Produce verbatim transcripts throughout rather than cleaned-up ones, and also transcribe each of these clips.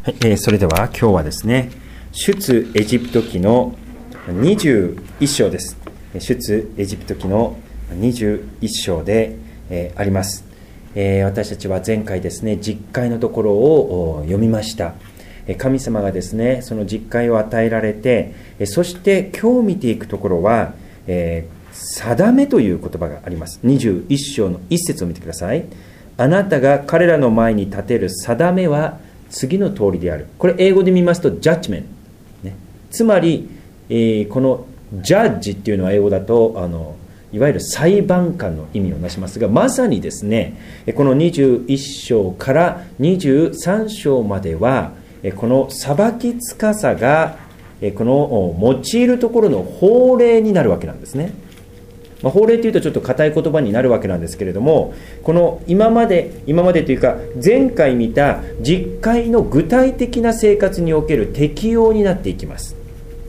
はい、えー、それでは今日はですね、出エジプト記のにじゅういっ章です。出エジプト記のにじゅういっ章で、えー、あります、えー。私たちは前回ですね、実会のところを読みました。神様がですね、その実会を与えられて、そして今日見ていくところは、えー、定めという言葉があります。にじゅういっ章の一節を見てください。あなたが彼らの前に立てる定めは次の通りである。これ英語で見ますと judgment、ね、つまり、えー、このジャッジっていうのは英語だとあのいわゆる裁判官の意味をなしますが、まさにですね、このにじゅういっ章からにじゅうさん章まではこの裁き司がこの用いるところの法令になるわけなんですね。まあ、法令というとちょっと硬い言葉になるわけなんですけれども、この今まで今までというか前回見た実会の具体的な生活における適用になっていきます。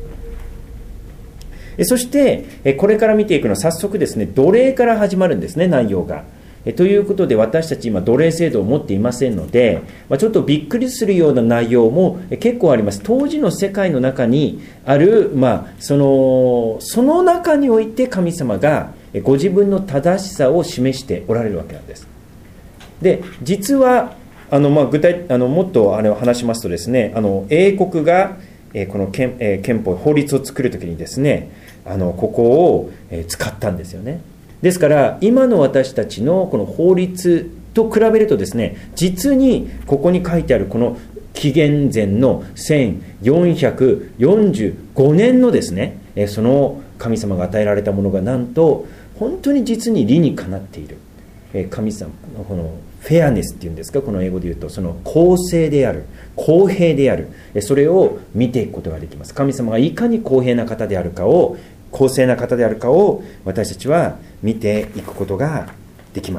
そしてこれから見ていくのは早速ですね、奴隷から始まるんですね、内容が。ということで、私たち今奴隷制度を持っていませんので、まあ、ちょっとびっくりするような内容も結構あります。当時の世界の中にある、まあ、そのその中において神様がご自分の正しさを示しておられるわけなんです。で、実はあの、まあ、具体あのもっとあれを話しますとですね、あの英国がこの 憲, 憲法法律を作るときにですね、あのここを使ったんですよね。ですから今の私たちのこの法律と比べるとですね、実にここに書いてあるこの紀元前のせんよんひゃくよんじゅうごねんのですね、その神様が与えられたものがなんと本当に実に理にかなっている。神様のこのフェアネスっていうんですか、この英語で言うとその公正である、公平である、それを見ていくことができます。神様がいかに公平な方であるかを、公正な方であるかを私たちは見ていくことができます。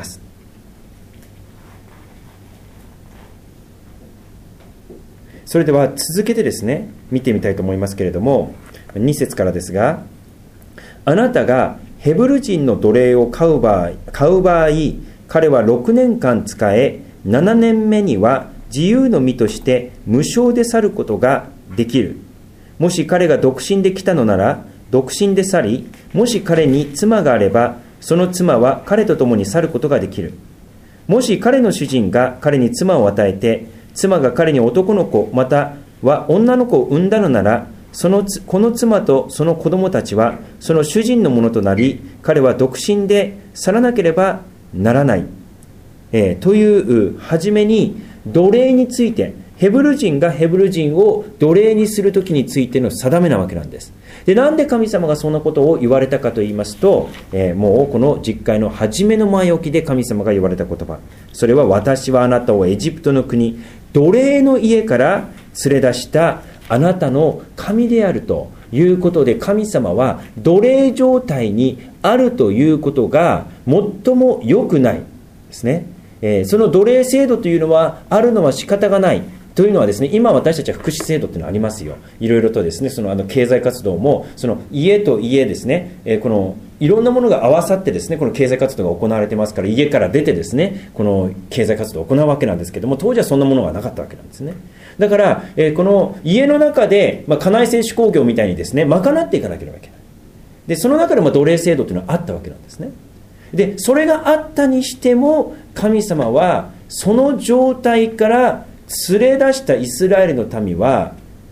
それでは続けてですね、見てみたいと思いますけれども、に節からですが、あなたがヘブル人の奴隷を買う場合、買う場合、彼はろくねんかん仕え、ななねんめには自由の身として無償で去ることができる。もし彼が独身で来たのなら、独身で去り、もし彼に妻があれば、その妻は彼と共に去ることができる。もし彼の主人が彼に妻を与えて、妻が彼に男の子または女の子を産んだのなら、そのこの妻とその子供たちはその主人のものとなり、彼は独身で去らなければならない、えー、という初めに奴隷について、ヘブル人がヘブル人を奴隷にするときについての定めなわけなんです。で、なんで神様がそんなことを言われたかと言いますと、えー、もうこの実会の初めの前置きで神様が言われた言葉、それは私はあなたをエジプトの国、奴隷の家から連れ出したあなたの神であるということで、神様は奴隷状態にあるということが最も良くないですね。えー、その奴隷制度というのはあるのは仕方がないというのはですね、今私たちは福祉制度というのはありますよ。いろいろとですね、そのあの経済活動もその家と家ですね、えー、このいろんなものが合わさってですね、この経済活動が行われてますから、家から出てですね、この経済活動を行うわけなんですけども、当時はそんなものがなかったわけなんですね。だから、えー、この家の中で、まあ、家内製手工業みたいにですね、賄っていかなければいけない。で、その中でも奴隷制度というのはあったわけなんですね。で、それがあったにしても、神様はその状態から連れ出したイスラエルの民は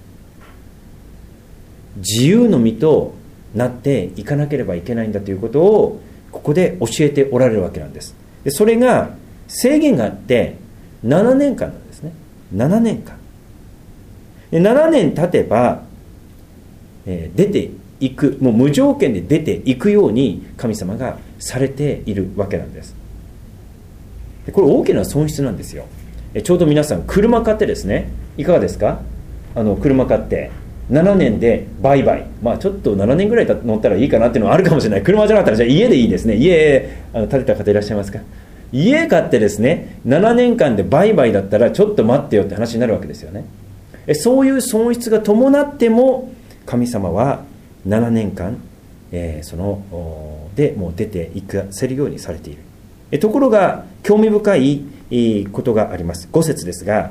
自由の身となっていかなければいけないんだということをここで教えておられるわけなんです。で、それが制限があってななねんかんなんですね。ななねんかんで、ななねん経てば、えー、出ていく、もう無条件で出ていくように神様がされているわけなんです。で、これ大きな損失なんですよ。ちょうど皆さん車買ってですね、いかがですか？あの車買ってななねんで売買、まあちょっとななねんぐらい乗ったらいいかなっていうのはあるかもしれない。車じゃなかったらじゃあ家でいいですね。家あの建てた方いらっしゃいますか？家買ってですね、ななねんかんで売買だったらちょっと待ってよって話になるわけですよね。そういう損失が伴っても神様はななねんかん、えー、そのでもう出ていかせるようにされている。ところが興味深いことがあります。ご節ですが、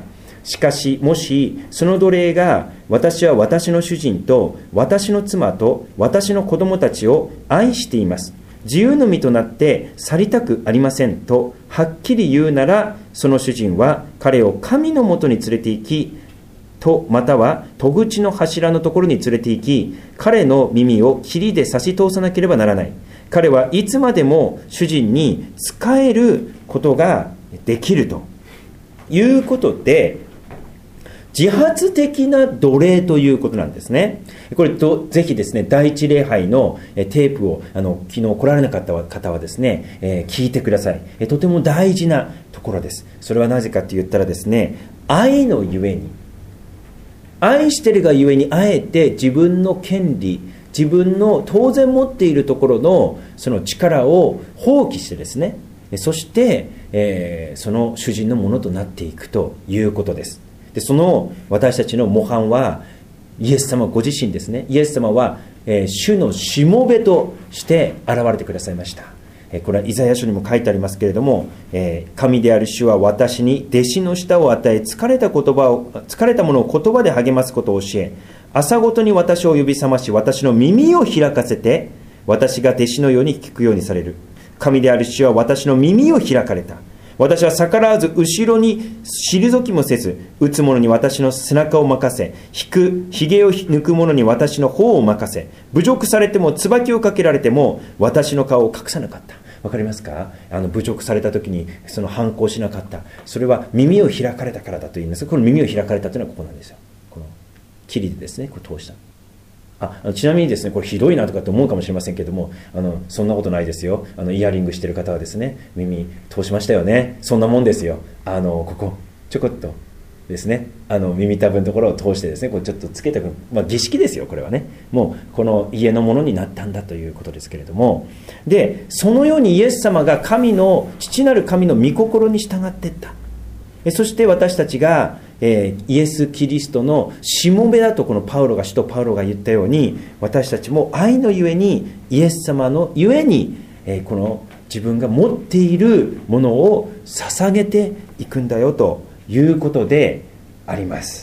しかしもしその奴隷が、私は私の主人と私の妻と私の子供たちを愛しています、自由の身となって去りたくありませんとはっきり言うなら、その主人は彼を神のもとに連れて行き、とまたは戸口の柱のところに連れて行き、彼の耳を霧で差し通さなければならない。彼はいつまでも主人に仕えることができるということで、自発的な奴隷ということなんですね。これとぜひですね、第一礼拝のテープをあの昨日来られなかった方はですね、えー、聞いてください。えとても大事なところです。それはなぜかと言ったらですね、愛のゆえに、愛してるがゆえに、あえて自分の権利、自分の当然持っているところのその力を放棄してですね、そして、えー、その主人のものとなっていくということです。で、その私たちの模範はイエス様ご自身ですね。イエス様は、えー、主のしもべとして現れてくださいました。えー、これはイザヤ書にも書いてありますけれども、えー、神である主は私に弟子の舌を与え、疲れた言葉を疲れたものを言葉で励ますことを教え、朝ごとに私を呼び覚まし、私の耳を開かせて、私が弟子のように聞くようにされる。神である主は私の耳を開かれた。私は逆らわず後ろに退きもせず、打つ者に私の背中を任せ、引くひげを抜く者に私の頬を任せ、侮辱されても椿をかけられても私の顔を隠さなかった。わかりますか？あの侮辱された時にその反抗しなかった。それは耳を開かれたからだというんです。この耳を開かれたというのはここなんですよ。この霧でですね、これ通した。あちなみにですね、これひどいなとかって思うかもしれませんけども、あのそんなことないですよ。あのイヤリングしてる方はですね、耳通しましたよね。そんなもんですよ。あのここちょこっとですね、あの耳たぶのところを通してですね、こうちょっとつけておく、まあ、儀式ですよ。これはね、もうこの家のものになったんだということですけれども、でそのようにイエス様が神の父なる神の御心に従っていった。そして私たちが、えー、イエス・キリストのしもべだと、このパウロが使徒パウロが言ったように、私たちも愛のゆえに、イエス様のゆえに、えー、この自分が持っているものを捧げていくんだよということであります。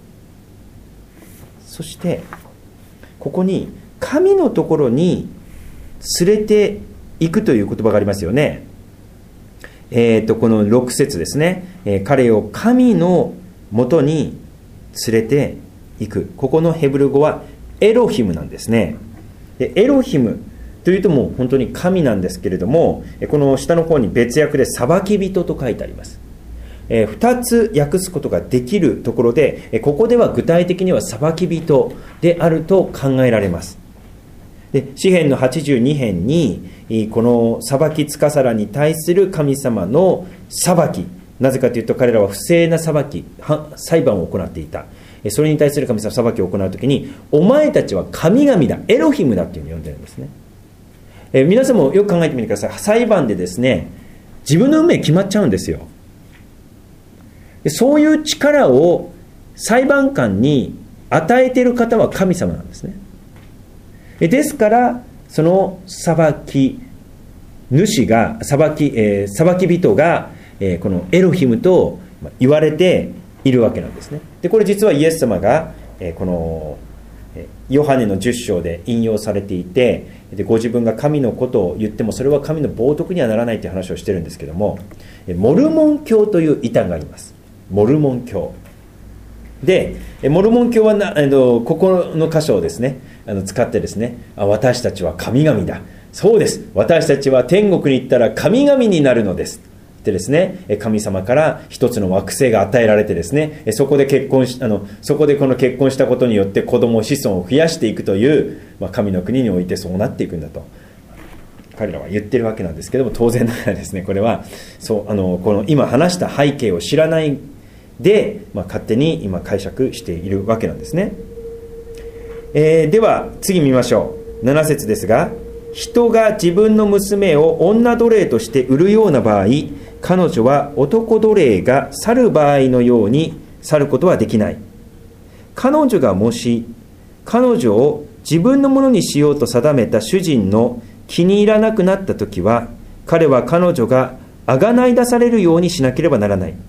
そしてここに神のところに連れていくという言葉がありますよね。えー、とこのろく節ですね、えー、彼を神のもとに連れていく。ここのヘブル語はエロヒムなんですね。でエロヒムというともう本当に神なんですけれども、この下の方に別訳で裁き人と書いてあります。えー、ふたつ訳すことができるところで、ここでは具体的には裁き人であると考えられます。で詩編のはちじゅうに編にこの裁き司らに対する神様の裁き、なぜかというと彼らは不正な裁き裁判を行っていた。それに対する神様裁きを行うときに、お前たちは神々だ、エロヒムだというふうに呼んでるんですね。え皆さんもよく考えてみてください。裁判でですね、自分の運命決まっちゃうんですよ。でそういう力を裁判官に与えている方は神様なんですね。ですからその裁き主が裁き、えー、裁き人が、えー、このエロヒムと言われているわけなんですね。でこれ実はイエス様が、えー、このヨハネのじゅっ章で引用されていて、でご自分が神のことを言ってもそれは神の冒涜にはならないという話をしてるんですけども、モルモン教という異端があります。モルモン教で、モルモン教はなあのここの箇所をですねあの使ってですね、あ私たちは神々だ、そうです、私たちは天国に行ったら神々になるのですでですね、神様から一つの惑星が与えられてですね、そこで結婚しあのそこでこの結婚したことによって子供子孫を増やしていくという、まあ、神の国においてそうなっていくんだと彼らは言ってるわけなんですけども、当然ながらですね、これはそうあのこの今話した背景を知らないで、まあ、勝手に今解釈しているわけなんですね。えー、では次見ましょう。なな節ですが、人が自分の娘を女奴隷として売るような場合、彼女は男奴隷が去る場合のように去ることはできない。彼女がもし彼女を自分のものにしようと定めた主人の気に入らなくなったときは、彼は彼女があがない出されるようにしなければならない。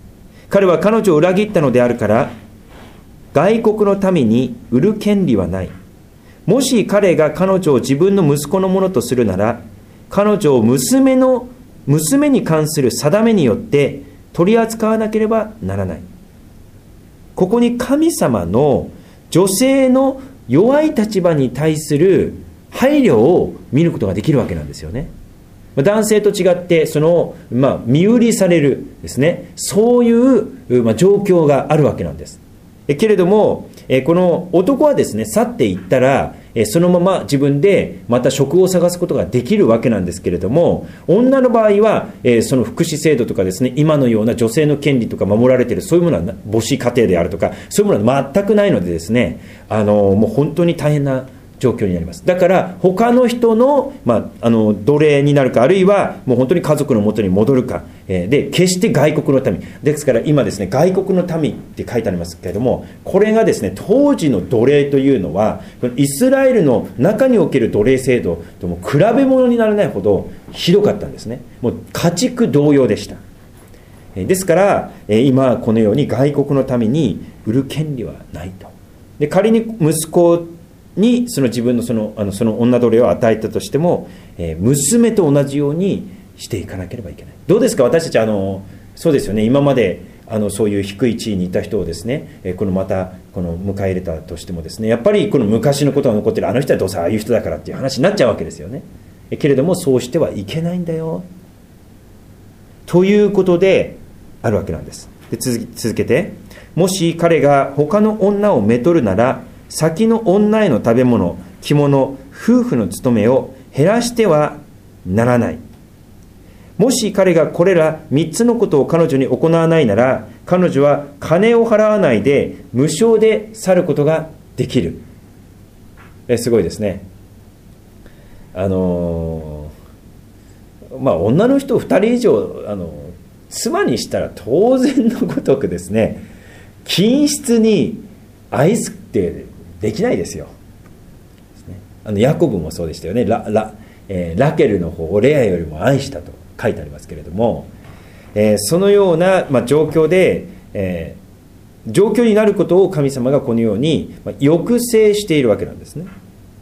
彼は彼女を裏切ったのであるから、外国の民に売る権利はない。もし彼が彼女を自分の息子のものとするなら、彼女を娘の娘に関する定めによって取り扱わなければならない。ここに神様の女性の弱い立場に対する配慮を見ることができるわけなんですよね。男性と違ってその、まあ、身売りされるですね、そういう、まあ、状況があるわけなんです。えけれども、えこの男はですね、去っていったら、えそのまま自分でまた職を探すことができるわけなんですけれども、女の場合は、えその福祉制度とかですね、今のような女性の権利とか守られている、そういうものは母子家庭であるとか、そういうものは全くないのでですね、あのもう本当に大変な状況になります。だから他の人の、まあ、あの奴隷になるか、あるいはもう本当に家族の元に戻るか、えー、で決して外国の民ですから、今ですね、外国の民って書いてありますけれども、これがですね、当時の奴隷というのはイスラエルの中における奴隷制度とも比べ物にならないほどひどかったんですね。もう家畜同様でした。ですから今このように外国の民に売る権利はないと。で仮に息子にその自分のその、あのその女奴隷を与えたとしても、えー、娘と同じようにしていかなければいけない。どうですか、私たち、あのそうですよね、今まであのそういう低い地位にいた人をですね、えー、このまたこの迎え入れたとしてもですね、やっぱりこの昔のことが残っている、あの人はどうせああいう人だからっていう話になっちゃうわけですよね。えー、けれどもそうしてはいけないんだよということであるわけなんです。で 続, 続けて、もし彼が他の女をめとるなら、先の女への食べ物、着物、夫婦の務めを減らしてはならない。もし彼がこれら三つのことを彼女に行わないなら、彼女は金を払わないで無償で去ることができる。えすごいですね。あのー、まあ女の人二人以上あの妻にしたら当然のごとくですね、均質に愛すってできないですよ。あのヤコブもそうでしたよね。 ラ, ラ,、えー、ラケルの方をレアよりも愛したと書いてありますけれども、えー、そのような、まあ、状況で、えー、状況になることを神様がこのように、まあ、抑制しているわけなんですね。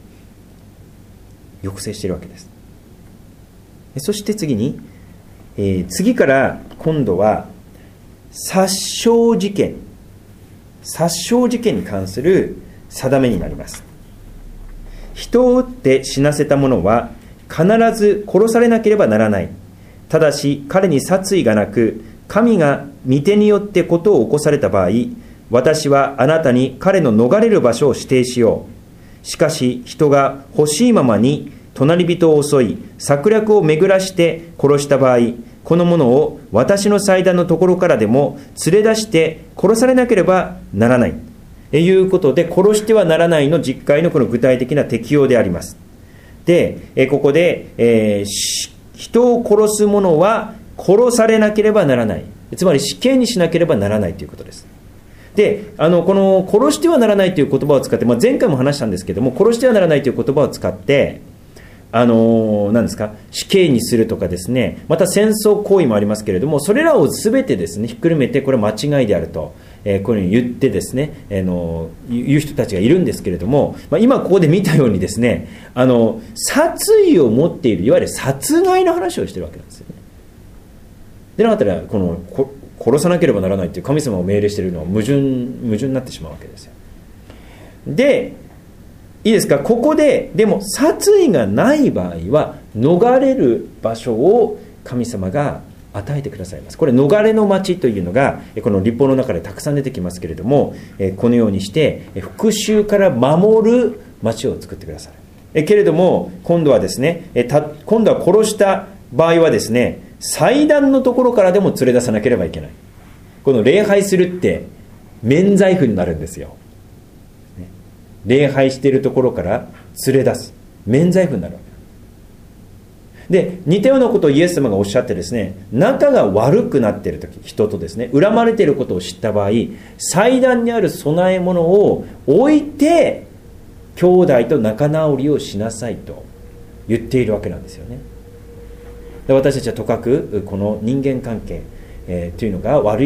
抑制しているわけです。そして次に、えー、次から今度は殺傷事件殺傷事件に関する定めになります。人を撃って死なせた者は必ず殺されなければならない。ただし彼に殺意がなく、神が御手によってことを起こされた場合、私はあなたに彼の逃れる場所を指定しよう。しかし人が欲しいままに隣人を襲い、策略を巡らして殺した場合、この者を私の祭壇のところからでも連れ出して殺されなければならない。ということで、殺してはならないの実戒のこの具体的な適用であります。で、ここで、えー、人を殺す者は殺されなければならない。つまり死刑にしなければならないということです。で、あのこの殺してはならないという言葉を使って、まあ、前回も話したんですけども、殺してはならないという言葉を使って、あの何ですか、死刑にするとかですね、また戦争行為もありますけれども、それらを全てですねひっくるめて、これは間違いであると、えー、こういうふうに言ってですね、あの言う人たちがいるんですけれども、まあ、今ここで見たようにですね、あの殺意を持っている、いわゆる殺害の話をしているわけなんですよね。でなかったらこのこ殺さなければならないという神様を命令しているのは矛盾矛盾になってしまうわけですよ。でいいですか、ここででも殺意がない場合は逃れる場所を神様が与えてくださいます。これ逃れの町というのがこの律法の中でたくさん出てきますけれども、このようにして復讐から守る町を作ってください。けれども今度はですね、今度は殺した場合はですね、祭壇のところからでも連れ出さなければいけない。この礼拝するって免罪符になるんですよ。礼拝しているところから連れ出す免罪符になるわけで、似たようなことをイエス様がおっしゃってですね、仲が悪くなっているとき、人とですね恨まれていることを知った場合、祭壇にある供え物を置いて兄弟と仲直りをしなさいと言っているわけなんですよね。で私たちはとかくこの人間関係、えー、というのが悪い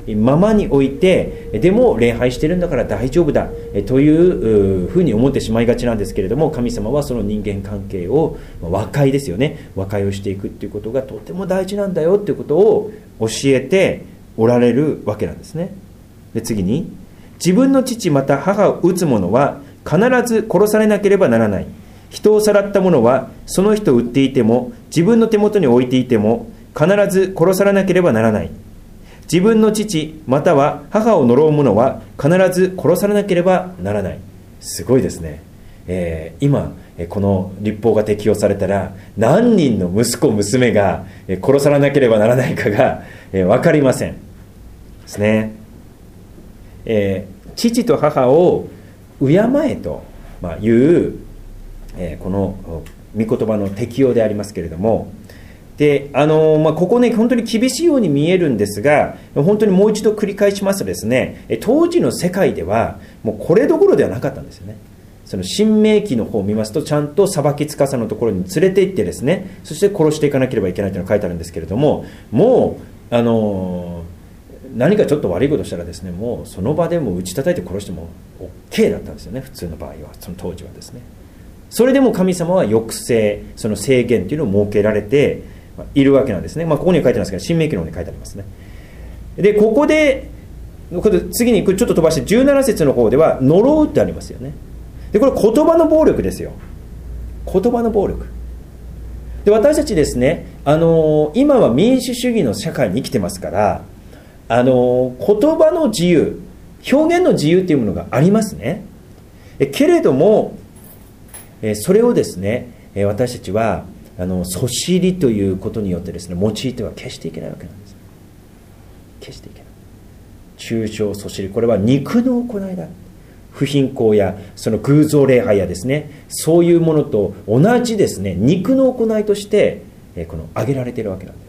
ままにおいて、でも礼拝してるんだから大丈夫だというふうに思ってしまいがちなんですけれども、神様はその人間関係を和解ですよね、和解をしていくっていうことがとても大事なんだよっていうことを教えておられるわけなんですね。で次に、自分の父また母を討つ者は必ず殺されなければならない。人をさらった者はその人を撃っていても自分の手元に置いていても必ず殺されなければならない。自分の父または母を呪う者は必ず殺されなければならない。すごいですね。えー、今この律法が適用されたら何人の息子娘が殺されなければならないかが分かりませんですね。えー、父と母を敬えという、えー、この御言葉の適用でありますけれども、であのーまあ、ここね本当に厳しいように見えるんですが、本当にもう一度繰り返しますとですね、当時の世界ではもうこれどころではなかったんですよね。その新明記の方を見ますと、ちゃんと裁き司のところに連れて行ってですね、そして殺していかなければいけないというのが書いてあるんですけれども、もうあのー何かちょっと悪いことしたらですね、もうその場でも打ち叩いて殺しても OK だったんですよね、普通の場合は、その当時はですね。それでも神様は抑制、その制限というのを設けられているわけなんですね。まあ、ここには書いてますけど、新明記の方に書いてありますね。でここで次にちょっと飛ばしてじゅうなな節の方では呪うってありますよね。でこれ言葉の暴力ですよ。言葉の暴力で、私たちですね、あのー、今は民主主義の社会に生きてますから、あのー、言葉の自由、表現の自由というものがありますね。えけれども、えそれをですね、え私たちはあのそしりということによってですね、用いては決していけないわけなんです。決していけない。中傷、そしり、これは肉の行いだ。不貧困やその偶像礼拝やですね、そういうものと同じですね、肉の行いとして、えこの挙げられているわけなんです。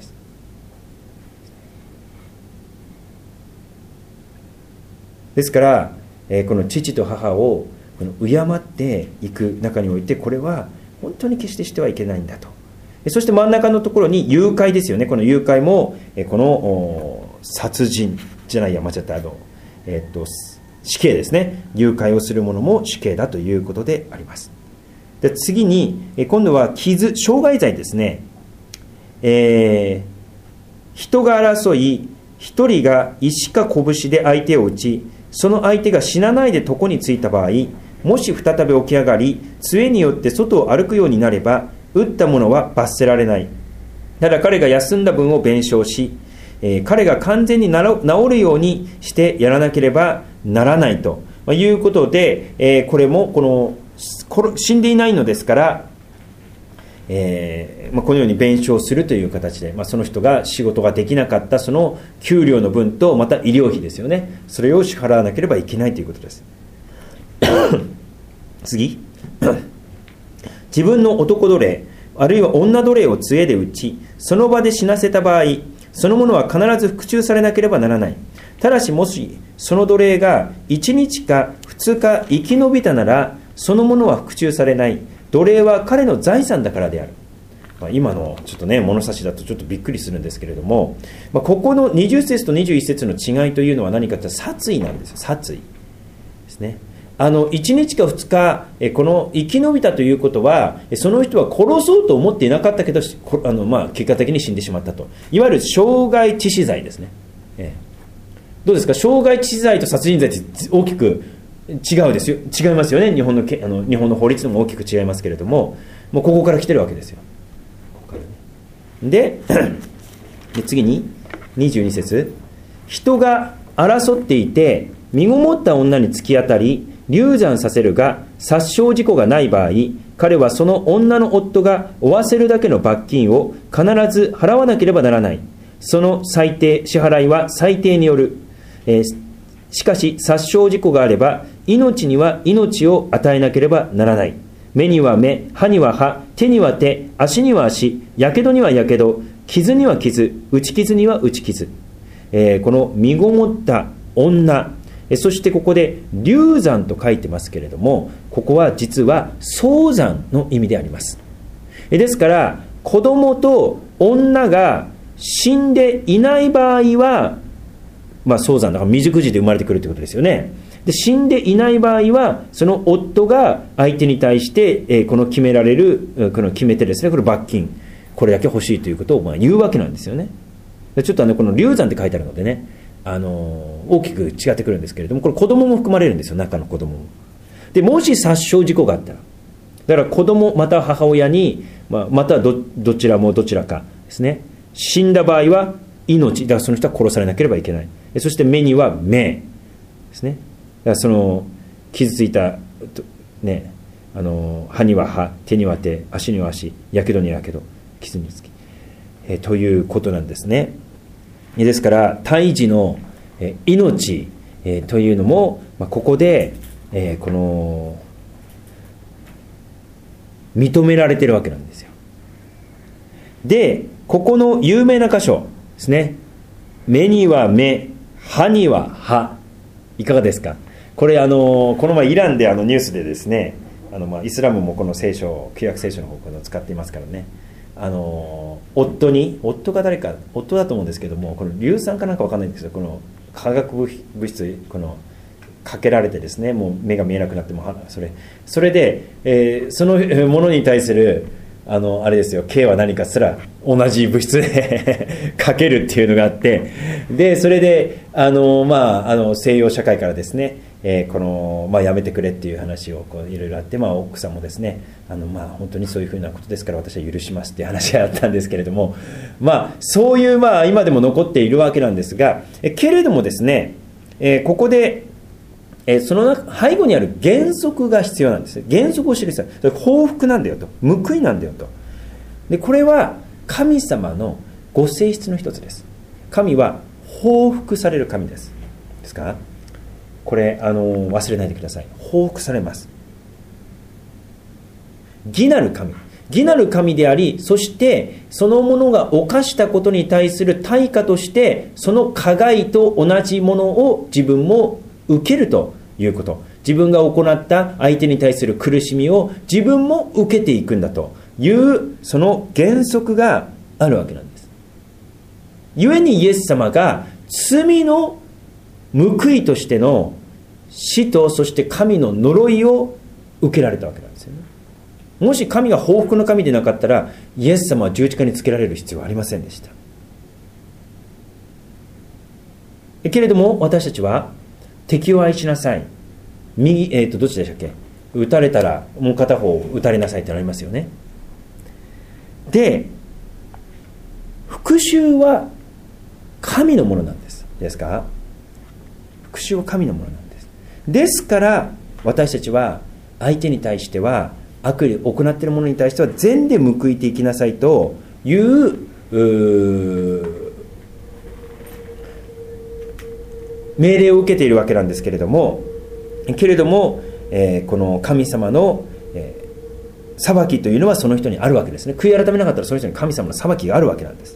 ですから、えこの父と母をこの敬っていく中において、これは本当に決してしてはいけないんだと。そして真ん中のところに誘拐ですよね。この誘拐もこの殺人じゃないや間違ったあの、えっと死刑ですね。誘拐をする者も死刑だということであります。で次に今度は傷、傷害罪ですね。えー、人が争い、一人が石か拳で相手を打ち、その相手が死なないで床についた場合、もし再び起き上がり、杖によって外を歩くようになれば、打った者は罰せられない。ただ彼が休んだ分を弁償し、えー、彼が完全に治るようにしてやらなければならないということで、えー、これもこの死んでいないのですから、えーまあ、このように弁償するという形で、まあ、その人が仕事ができなかったその給料の分と、また医療費ですよね、それを支払わなければいけないということです。次自分の男奴隷あるいは女奴隷を杖で打ち、その場で死なせた場合、その者は必ず復讐されなければならない。ただしもしその奴隷がいちにちかふつか生き延びたなら、その者は復讐されない。奴隷は彼の財産だからである。まあ、今のちょっとね物差しだとちょっとびっくりするんですけれども、まあ、ここのにじゅう節とにじゅういち節の違いというのは何かというと殺意なんですよ。殺意ですね。あのいちにちかふつかこの生き延びたということは、その人は殺そうと思っていなかったけど、あの、まあ、結果的に死んでしまったと、いわゆる傷害致死罪ですね。ええ、どうですか、傷害致死罪と殺人罪って大きく違うですよ、違いますよね。日本のけあの日本の法律でも大きく違いますけれども、もうここから来てるわけですよ。ここからね、で, で次ににじゅうに節、人が争っていて身ごもった女に突き当たり流産させるが殺傷事故がない場合、彼はその女の夫が負わせるだけの罰金を必ず払わなければならない。その最低支払いは最低による。えー、しかし殺傷事故があれば命には命を与えなければならない。目には目、歯には歯、手には手、足には足、やけどにはやけど、傷には傷、打ち傷には打ち傷。えー、この身ごもった女、そしてここで流産と書いてますけれども、ここは実は早産の意味であります。ですから子供と女が死んでいない場合はまあ、早産だから未熟児で生まれてくるということですよね。で死んでいない場合はその夫が相手に対して、えー、この決められるこの決めてですね、これ罰金これだけ欲しいということをまあ言うわけなんですよね。でちょっとあのこの流産って書いてあるのでね、あのー、大きく違ってくるんですけれども、これ子供も含まれるんですよ、中の子供も。でもし殺傷事故があったら、だから子供または母親に、まあ、または ど, どちらもどちらかですね、死んだ場合は命だからその人は殺されなければいけない。そして目には目ですね。だからその傷ついた、ね、あの歯には歯、手には手、足には足、やけどにはやけど、傷につき、えということなんですね。ですから胎児のえ命えというのも、まあ、ここで、えー、この認められているわけなんですよ。でここの有名な箇所ですね、目には目、歯には歯、いかがですか。これあのこの前イランであのニュースでですね、あのまあイスラムもこの聖書、旧約聖書の方を使っていますからね、あの夫に、夫が誰か、夫だと思うんですけども、この硫酸かなんか分かんないんですけど、この化学物質このかけられてですね、もう目が見えなくなってもそれそれで、えー、そのものに対するあのあれですよ、刑は何かすら同じ物質でかけるっていうのがあって、でそれであの、まあ、あの西洋社会からですね、えーこのまあ、やめてくれっていう話をこういろいろあって、まあ、奥さんもですね、あの、まあ、本当にそういうふうなことですから私は許しますっていう話があったんですけれども、まあ、そういう、まあ、今でも残っているわけなんですが、えけれどもですね、えー、ここでえその背後にある原則が必要なんです。原則を知る必要。それ報復なんだよと、報いなんだよと。でこれは神様のご性質の一つです。神は報復される神です。ですか、これあの忘れないでください。報復されます。義なる神、義なる神であり、そしてそのものが犯したことに対する対価としてその加害と同じものを自分も受けるということ、自分が行った相手に対する苦しみを自分も受けていくんだというその原則があるわけなんです。故にイエス様が罪の報いとしての死と、そして神の呪いを受けられたわけなんですよね。もし神が報復の神でなかったらイエス様は十字架につけられる必要はありませんでした。けれども私たちは敵を愛しなさい、右、えーとどっちでしたっけ、撃たれたらもう片方撃たれなさいってなりますよね。で復讐は神のものなんです。ですか、復讐は神のものなんです。ですから私たちは相手に対しては、悪を行っているものに対しては善で報いていきなさいという、う命令を受けているわけなんですけれども、けれども、えー、この神様の、えー、裁きというのはその人にあるわけですね。悔い改めなかったらその人に神様の裁きがあるわけなんです。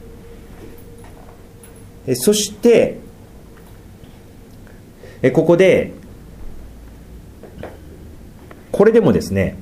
えそしてえここでこれでもですね、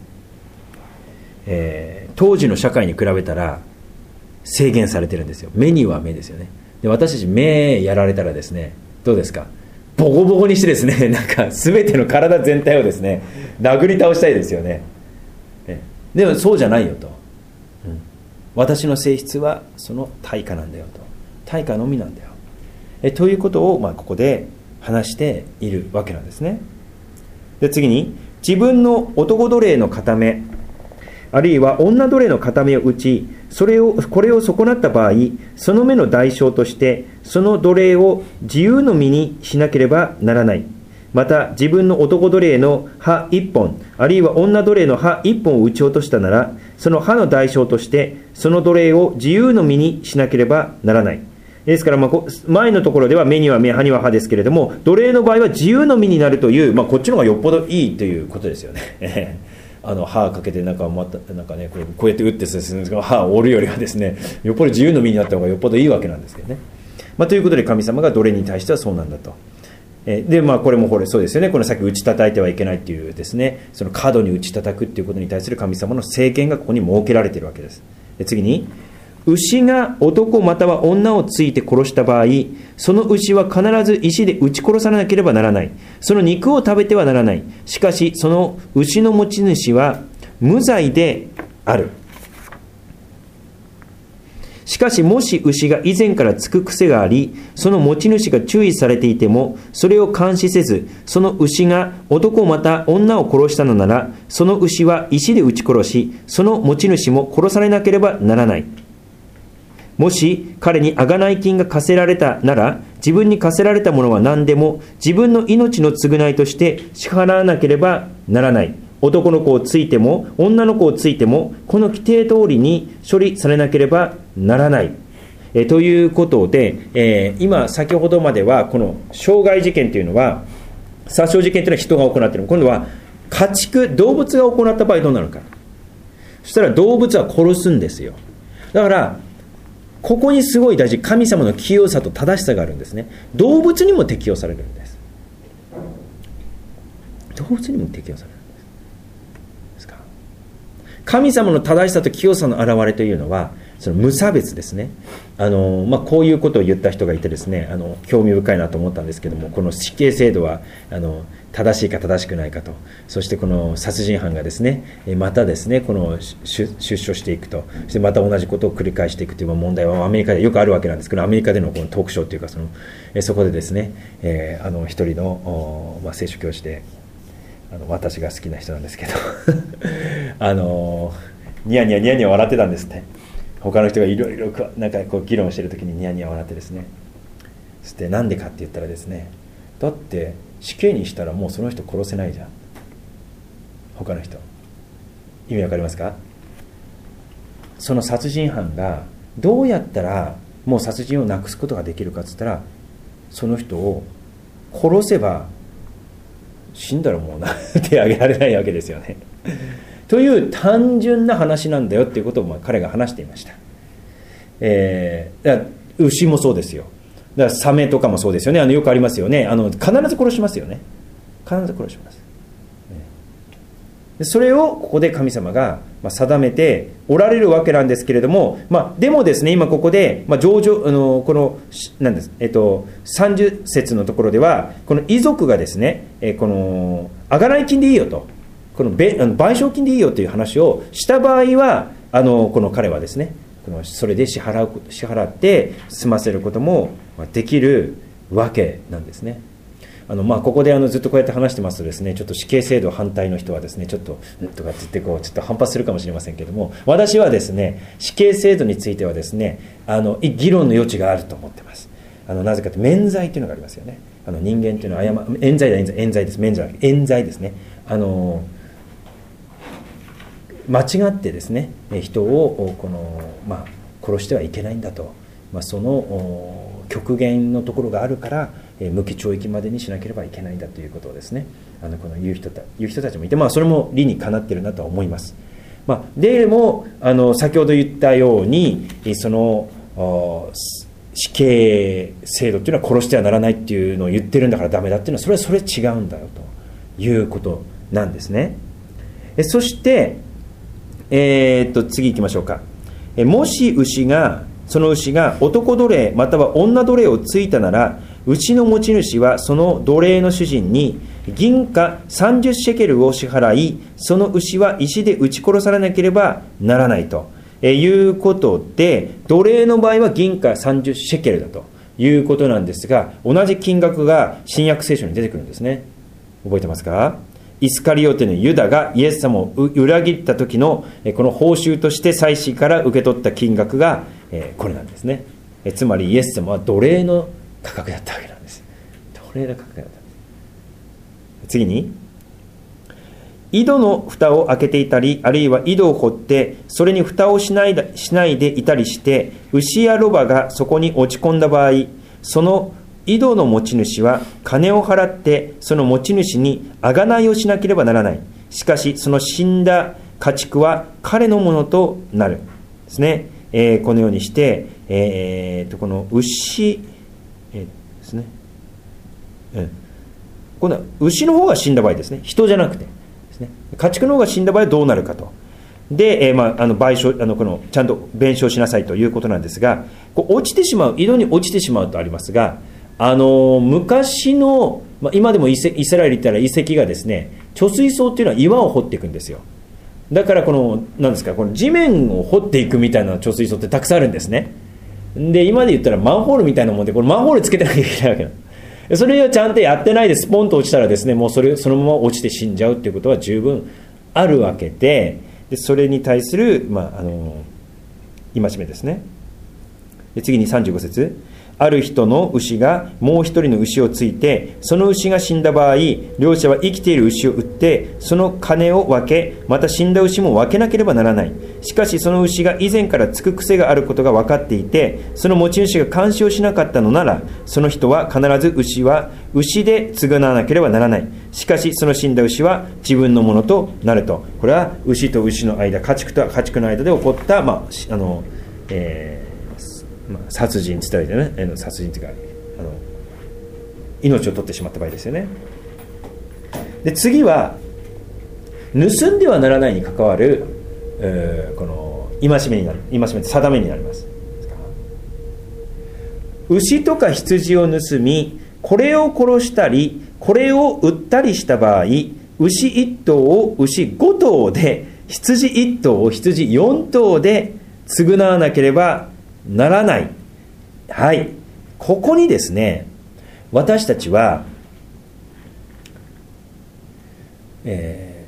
えー、当時の社会に比べたら制限されてるんですよ。目には目ですよね。で私たち目やられたらですね、どうですか、ボコボコにしてですね、なんか全ての体全体をですね殴り倒したいですよね。でもそうじゃないよと、うん、私の性質はその対価なんだよと、対価のみなんだよえということを、まあ、ここで話しているわけなんですね。で次に、自分の男奴隷の片目あるいは女奴隷の片目を打ち、それをこれを損なった場合、その目の代償としてその奴隷を自由の身にしなければならない。また自分の男奴隷の歯一本あるいは女奴隷の歯一本を打ち落としたなら、その歯の代償としてその奴隷を自由の身にしなければならない。ですから、まあ、前のところでは目には目、歯には歯ですけれども、奴隷の場合は自由の身になるという、まあ、こっちの方がよっぽどいいということですよね。あの歯かけてなんかまたなんか、ね、こうこうやって打って歯を折るよりはですね、よっぽど自由の身になった方がよっぽどいいわけなんですけどね。まあ、ということで神様が奴隷に対してはそうなんだと。えでまあ、これもこれそうですよね。このさっき打ち叩いてはいけないというですね、その過度に打ち叩くということに対する神様の制限がここに設けられているわけです。で次に、 牛が男または女をついて殺した場合、その牛は必ず石で撃ち殺さなければならない。その肉を食べてはならない。しかしその牛の持ち主は無罪である。しかしもし牛が以前からつく癖があり、その持ち主が注意されていてもそれを監視せず、その牛が男また女を殺したのなら、その牛は石で撃ち殺し、その持ち主も殺されなければならない。もし彼に贖い金が課せられたなら、自分に課せられたものは何でも自分の命の償いとして支払わなければならない。男の子をついても女の子をついてもこの規定通りに処理されなければならない。えということで、えー、今先ほどまではこの傷害事件というのは、殺傷事件というのは人が行っている。今度は家畜、動物が行った場合どうなるか。そしたら動物は殺すんですよ。だからここにすごい大事、神様の清さと正しさがあるんですね。動物にも適用されるんです。動物にも適用されるんです。ですか。神様の正しさと清さの現れというのはその無差別ですね。あの、まあ、こういうことを言った人がいてですね、あの興味深いなと思ったんですけども、この死刑制度はあの正しいか正しくないかと、そしてこの殺人犯がですねまたですねこの出所していくと、そしてまた同じことを繰り返していくという問題はアメリカでよくあるわけなんですけど、アメリカでのこのトークショーというか、そのえそこでですね、えー、あの一人の、まあ、聖書教師で、あの私が好きな人なんですけどあのニヤニヤニヤニヤ笑ってたんですね。他の人がいろいろなんかこう議論しているときにニヤニヤ笑ってですね、そしてなんでかって言ったらですね、だって死刑にしたらもうその人殺せないじゃん。他の人意味わかりますか。その殺人犯がどうやったらもう殺人をなくすことができるかって言ったら、その人を殺せば死んだらもうな手挙げられないわけですよねという単純な話なんだよっていうことをまあ彼が話していました。えー、だから牛もそうですよ。だからサメとかもそうですよね。あのよくありますよね。あの必ず殺しますよね。必ず殺します。でそれをここで神様が定めておられるわけなんですけれども、まあ、でもですね、今ここで、まあ、上場あのこのなんです、えっと、さんじゅっ節のところでは、この遺族がですね、えこの贖い金でいいよと、このべあの賠償金でいいよという話をした場合は、あのこの彼はですね、このそれで支払う支払って済ませることもできるわけなんですね。あのまあここであのずっとこうやって話してますとですね、ちょっと死刑制度反対の人はですね、ちょっととかって言ってこうちょっと反発するかもしれませんけれども、私はですね、死刑制度についてはですね、あの議論の余地があると思ってます。あのなぜかというと免罪というのがありますよね。あの人間というのは誤冤罪だ冤罪冤罪です免罪冤罪ですね。あの間違ってですね、人をこの、まあ、殺してはいけないんだと、まあ、その極限のところがあるから無期懲役までにしなければいけないんだということをですね、あのこの言う人た言う人たちもいて、まあ、それも理にかなっているなとは思います。まあ、でもあの先ほど言ったようにその死刑制度っていうのは殺してはならないっていうのを言ってるんだからダメだっていうのは、それはそれ違うんだよということなんですね。えそしてえー、っと次行きましょうか。えもし牛がその牛が男奴隷または女奴隷をついたなら、牛の持ち主はその奴隷の主人に銀貨さんじゅうシェケルを支払い、その牛は石で撃ち殺されなければならないということで、奴隷の場合は銀貨さんじゅうシェケルだということなんですが、同じ金額が新約聖書に出てくるんですね。覚えてますか。イスカリオテのユダがイエス様を裏切った時のこの報酬として祭司から受け取った金額がこれなんですね。つまりイエス様は奴隷の価格だったわけなんです。奴隷の価格だった。次に、井戸の蓋を開けていたり、あるいは井戸を掘ってそれに蓋をしないで、しないでいたりして、牛やロバがそこに落ち込んだ場合、その井戸の持ち主は金を払ってその持ち主に贖いをしなければならない。しかしその死んだ家畜は彼のものとなるですね。えー、このようにして、えー、とこの牛、えー、ですね、うん、今度は牛の方が死んだ場合ですね、人じゃなくてですね、家畜の方が死んだ場合はどうなるかとで、えーまあ、あの賠償あのこのちゃんと弁償しなさいということなんですが、こう落ちてしまう、井戸に落ちてしまうとありますが、あの昔の、まあ、今でもイスイスラエル行ったら遺跡がですね、貯水槽っていうのは岩を掘っていくんですよ。だからこのなんですか、この地面を掘っていくみたいな貯水槽ってたくさんあるんですね。で今で言ったらマンホールみたいなもんで、これマンホールつけてなきゃいけないわけなんです。それをちゃんとやってないでスポンと落ちたらですね、もうそれそのまま落ちて死んじゃうっていうことは十分あるわけで、でそれに対する、まあ、あの戒めですね。で次にさんじゅうご節、ある人の牛がもう一人の牛をついて、その牛が死んだ場合、両者は生きている牛を売ってその金を分け、また死んだ牛も分けなければならない。しかしその牛が以前からつく癖があることが分かっていて、その持ち主が監視をしなかったのなら、その人は必ず牛は牛で償わなければならない。しかしその死んだ牛は自分のものとなると。これは牛と牛の間、家畜と家畜の間で起こった、まああのえーまあ、殺人って言ったらいいね、殺人というかあの命を取ってしまった場合ですよね。で次は盗んではならないに関わる、えー、この戒めになる、戒めって定めになります。牛とか羊を盗み、これを殺したりこれを売ったりした場合、牛一頭を牛五頭で、羊一頭を羊四頭で償わなければならない。はい、ここにですね、私たちは、え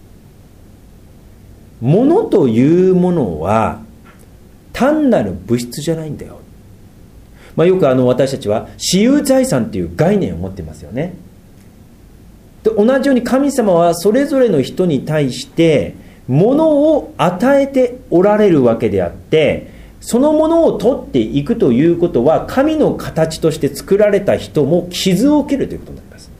ー、物というものは単なる物質じゃないんだよ。まあ、よくあの私たちは私有財産という概念を持ってますよね。で同じように神様はそれぞれの人に対して物を与えておられるわけであって、そのものを取っていくということは、神の形として作られた人も傷を受けるということになります。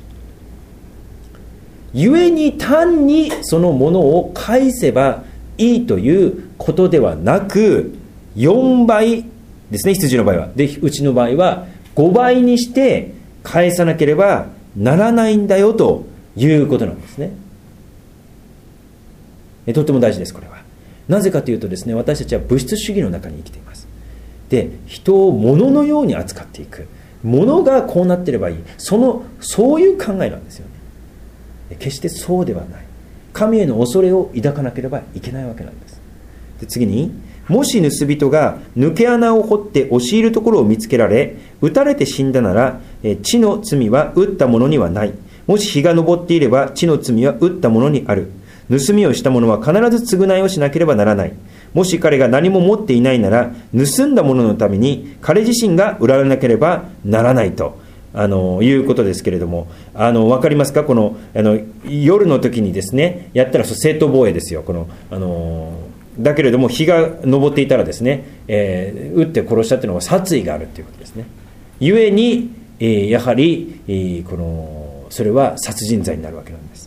故に単にそのものを返せばいいということではなく、よんばいですね、羊の場合は。でうちの場合はごばいにして返さなければならないんだよということなんですね。とっても大事です、これは。なぜかというとですね、私たちは物質主義の中に生きています。で、人を物のように扱っていく。物がこうなっていればいい。その、そういう考えなんですよね。決してそうではない。神への恐れを抱かなければいけないわけなんです。で、次に、もし盗人が抜け穴を掘って押し入るところを見つけられ、撃たれて死んだなら、地の罪は撃った者にはない。もし日が昇っていれば、地の罪は撃った者にある。盗みをした者は必ず償いをしなければならない。もし彼が何も持っていないなら、盗んだ者のために彼自身が売られなければならないとあのいうことですけれども、あの分かりますか。このあの夜の時にですね、やったら正当防衛ですよ。このあのだけれども日が昇っていたらですね、えー、撃って殺したというのは殺意があるということですね。ゆえに、えー、やはり、えー、このそれは殺人罪になるわけなんです。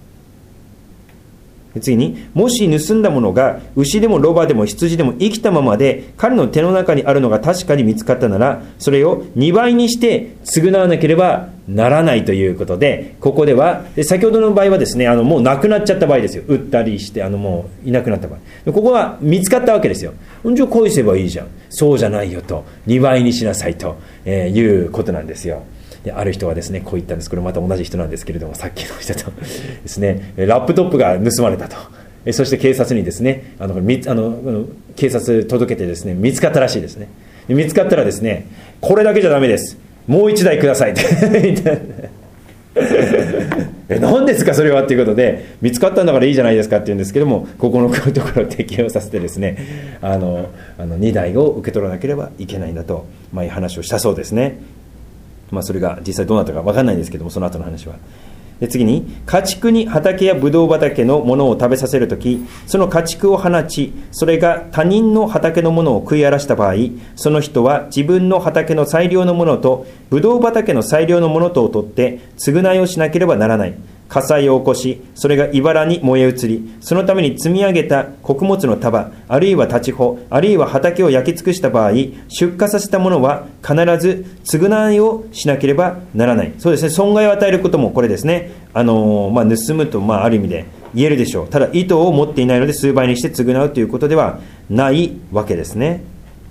次に、もし盗んだものが牛でもロバでも羊でも生きたままで彼の手の中にあるのが確かに見つかったなら、それをにばいにして償わなければならないということで、ここではで先ほどの場合はですね、あのもう亡くなっちゃった場合ですよ。撃ったりしてあのもういなくなった場合、でここは見つかったわけですよ。じゃあ返せばいいじゃん。そうじゃないよと、にばいにしなさいと、えー、いうことなんですよ。である人はですね、こう言ったんです。これまた同じ人なんですけれども、さっきの人とですね、ラップトップが盗まれたと。そして警察にですね、あのあの警察届けてですね、見つかったらしいですね。見つかったらですね、これだけじゃダメです。もう一台くださいって言ってえ何ですかそれはっていうことで、見つかったんだからいいじゃないですかって言うんですけども、ここのこういうところを適用させてですね、あのあのにだいを受け取らなければいけないんだと、まあ、いう話をしたそうですね。まあ、それが実際どうなったか分かんないですけども、その後の話は。で次に、家畜に畑やブドウ畑のものを食べさせるとき、その家畜を放ち、それが他人の畑のものを食い荒らした場合、その人は自分の畑の最良のものとブドウ畑の最良のものとを取って償いをしなければならない。火災を起こし、それが茨に燃え移り、そのために積み上げた穀物の束、あるいは立ち穂、あるいは畑を焼き尽くした場合、出荷させたものは必ず償いをしなければならない。そうですね、損害を与えることもこれですね、あのーまあ、盗むと、まあ、ある意味で言えるでしょう。ただ意図を持っていないので数倍にして償うということではないわけですね。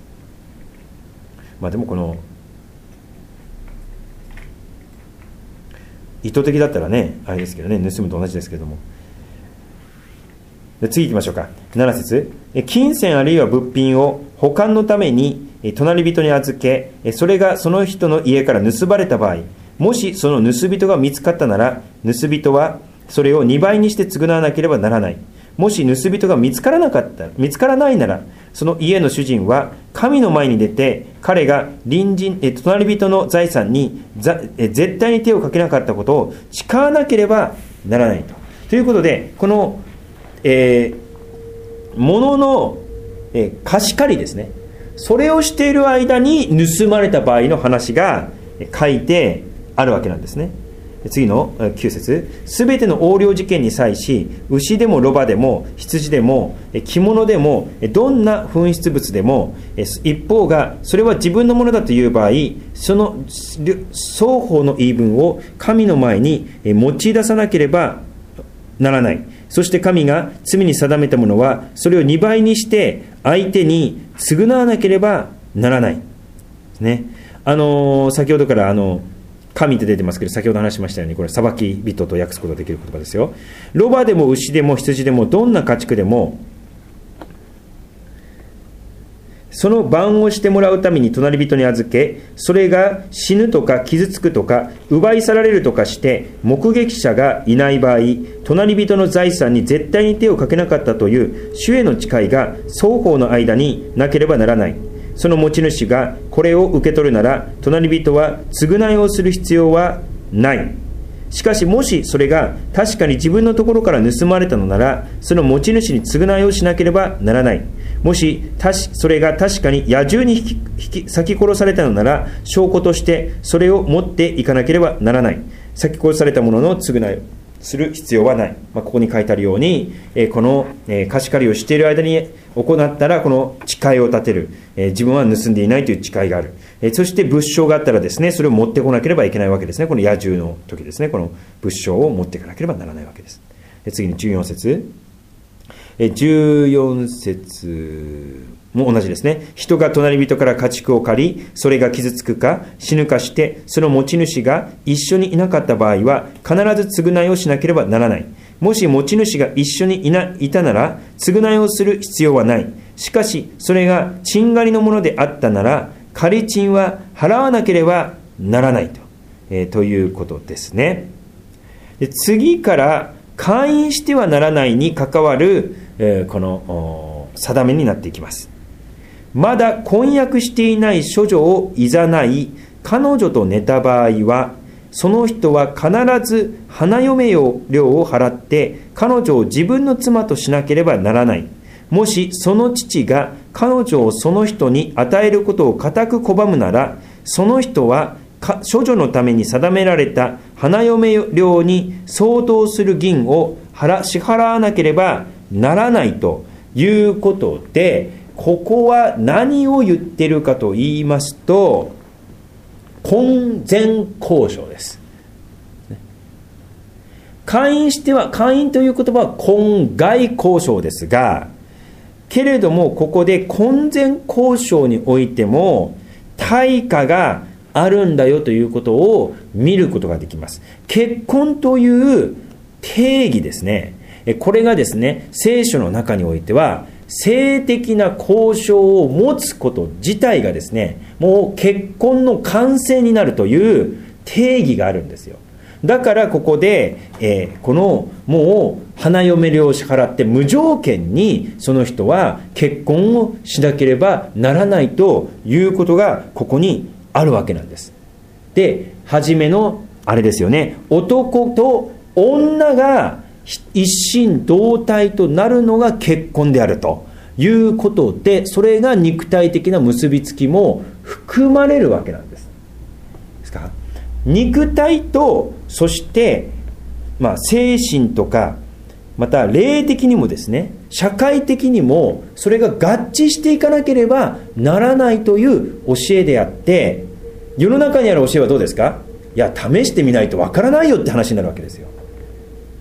まあでもこの意図的だったらねあれですけどね、盗むと同じですけども。で次行きましょうか。なな節、金銭あるいは物品を保管のために隣人に預け、それがその人の家から盗まれた場合、もしその盗人が見つかったなら、盗人はそれをにばいにして償わなければならない。もし盗人が見つからなかった見つからないなら、その家の主人は神の前に出て、彼が隣人え隣人の財産にえ絶対に手をかけなかったことを誓わなければならないと。ということで、この、えー、物の、えー、貸し借りですね、それをしている間に盗まれた場合の話が書いてあるわけなんですね。次のきゅう節、すべての横領事件に際し、牛でもロバでも羊でも着物でもどんな紛失物でも、一方がそれは自分のものだという場合、その双方の言い分を神の前に持ち出さなければならない。そして神が罪に定めたものはそれをにばいにして相手に償わなければならないですね。あのー、先ほどからあの神って出てますけど、先ほど話しましたように、これ裁き人と訳すことができる言葉ですよ。ロバでも牛でも羊でもどんな家畜でも、その番をしてもらうために隣人に預け、それが死ぬとか傷つくとか奪い去られるとかして目撃者がいない場合、隣人の財産に絶対に手をかけなかったという主への誓いが双方の間になければならない。その持ち主がこれを受け取るなら、隣人は償いをする必要はない。しかしもしそれが確かに自分のところから盗まれたのなら、その持ち主に償いをしなければならない。もしそれが確かに野獣に引き引き裂き殺されたのなら、証拠としてそれを持っていかなければならない。裂き殺されたものの償いをする必要はない。まあ、ここに書いてあるように、えー、この、えー、貸し借りをしている間に行ったら、この誓いを立てる、えー、自分は盗んでいないという誓いがある、えー、そして物証があったらですね、それを持ってこなければいけないわけですね。この野獣の時ですね、この物証を持っていかなければならないわけです。えー、次にじゅうよん節、えー、じゅうよん節も同じですね。人が隣人から家畜を借り、それが傷つくか死ぬかして、その持ち主が一緒にいなかった場合は、必ず償いをしなければならない。もし持ち主が一緒にいな、いたなら、償いをする必要はない。しかし、それが賃借りのものであったなら、借り賃は払わなければならないと、えー、ということですね。で、次から、姦淫してはならないに関わる、えー、この定めになっていきます。まだ婚約していない処女をいざない彼女と寝た場合は、その人は必ず花嫁料を払って彼女を自分の妻としなければならない。もしその父が彼女をその人に与えることを固く拒むなら、その人は処女のために定められた花嫁料に相当する銀を支払わなければならないということで、ここは何を言ってるかと言いますと、婚前交渉です。姦淫しては、姦淫という言葉は婚外交渉ですが、けれどもここで婚前交渉においても対価があるんだよということを見ることができます。結婚という定義ですね。これがですね、聖書の中においては性的な交渉を持つこと自体がですね、もう結婚の完成になるという定義があるんですよ。だからここで、えー、このもう花嫁料を支払って無条件にその人は結婚をしなければならないということがここにあるわけなんです。で、初めのあれですよね、男と女が一心同体となるのが結婚であるということで、それが肉体的な結びつきも含まれるわけなんです。ですか、肉体とそして、まあ、精神とかまた霊的にもですね、社会的にもそれが合致していかなければならないという教えであって、世の中にある教えはどうですか？いや、試してみないとわからないよって話になるわけですよ。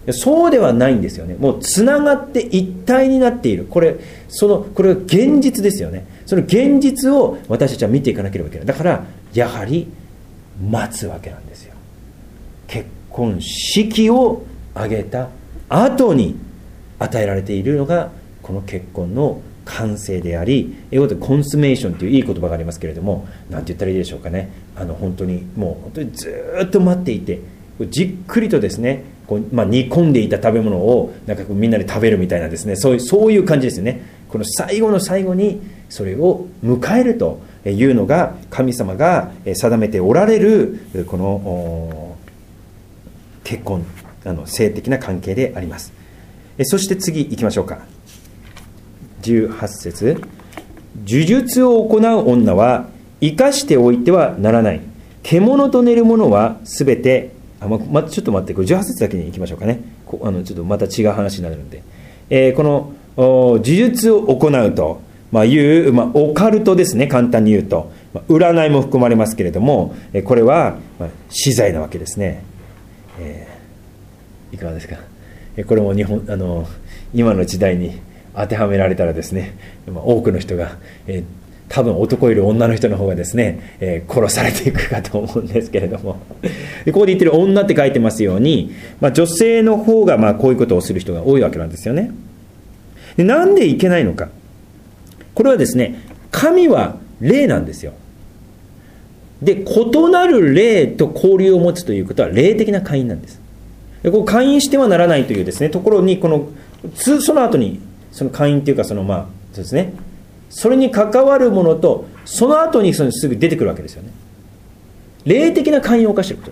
そうではないんですよね。もうつながって一体になっている。これそのこれは現実ですよね。その現実を私たちは見ていかなければいけない。だからやはり待つわけなんですよ。結婚式を挙げた後に与えられているのがこの結婚の完成であり、英語でコンスメーションといういい言葉がありますけれども、なんて言ったらいいでしょうかね。あの本当にもう本当にずっと待っていて、じっくりとですね、こう、まあ、煮込んでいた食べ物をなんかこうみんなで食べるみたいなですね、そういう、そういう感じですよね。この最後の最後にそれを迎えるというのが神様が定めておられるこの結婚、あの性的な関係であります。そして次行きましょうか。じゅうはち節、呪術を行う女は生かしておいてはならない。獣と寝る者はすべて、あ、まま、ちょっと待って、これじゅうはち節だけに行きましょうかね。こあのちょっとまた違う話になるので、えー、この呪術を行うと、まあ、いう、まあ、オカルトですね。簡単に言うと、まあ、占いも含まれますけれども、えこれは、まあ、死罪なわけですね。えー、いかがですか。えこれも日本あの今の時代に当てはめられたらですね、まあ、多くの人が、えー、多分男より女の人の方がですね、えー、殺されていくかと思うんですけれどもでここで言ってる女って書いてますように、まあ、女性の方がまあこういうことをする人が多いわけなんですよね。でなんでいけないのか。これはですね、神は霊なんですよ。で異なる霊と交流を持つということは霊的な会員なんです。でこう会員してはならないというですねところに、このその後にその会員というかそのまあそうですね、それに関わるものとその後にそのすぐ出てくるわけですよね。霊的な会員を犯している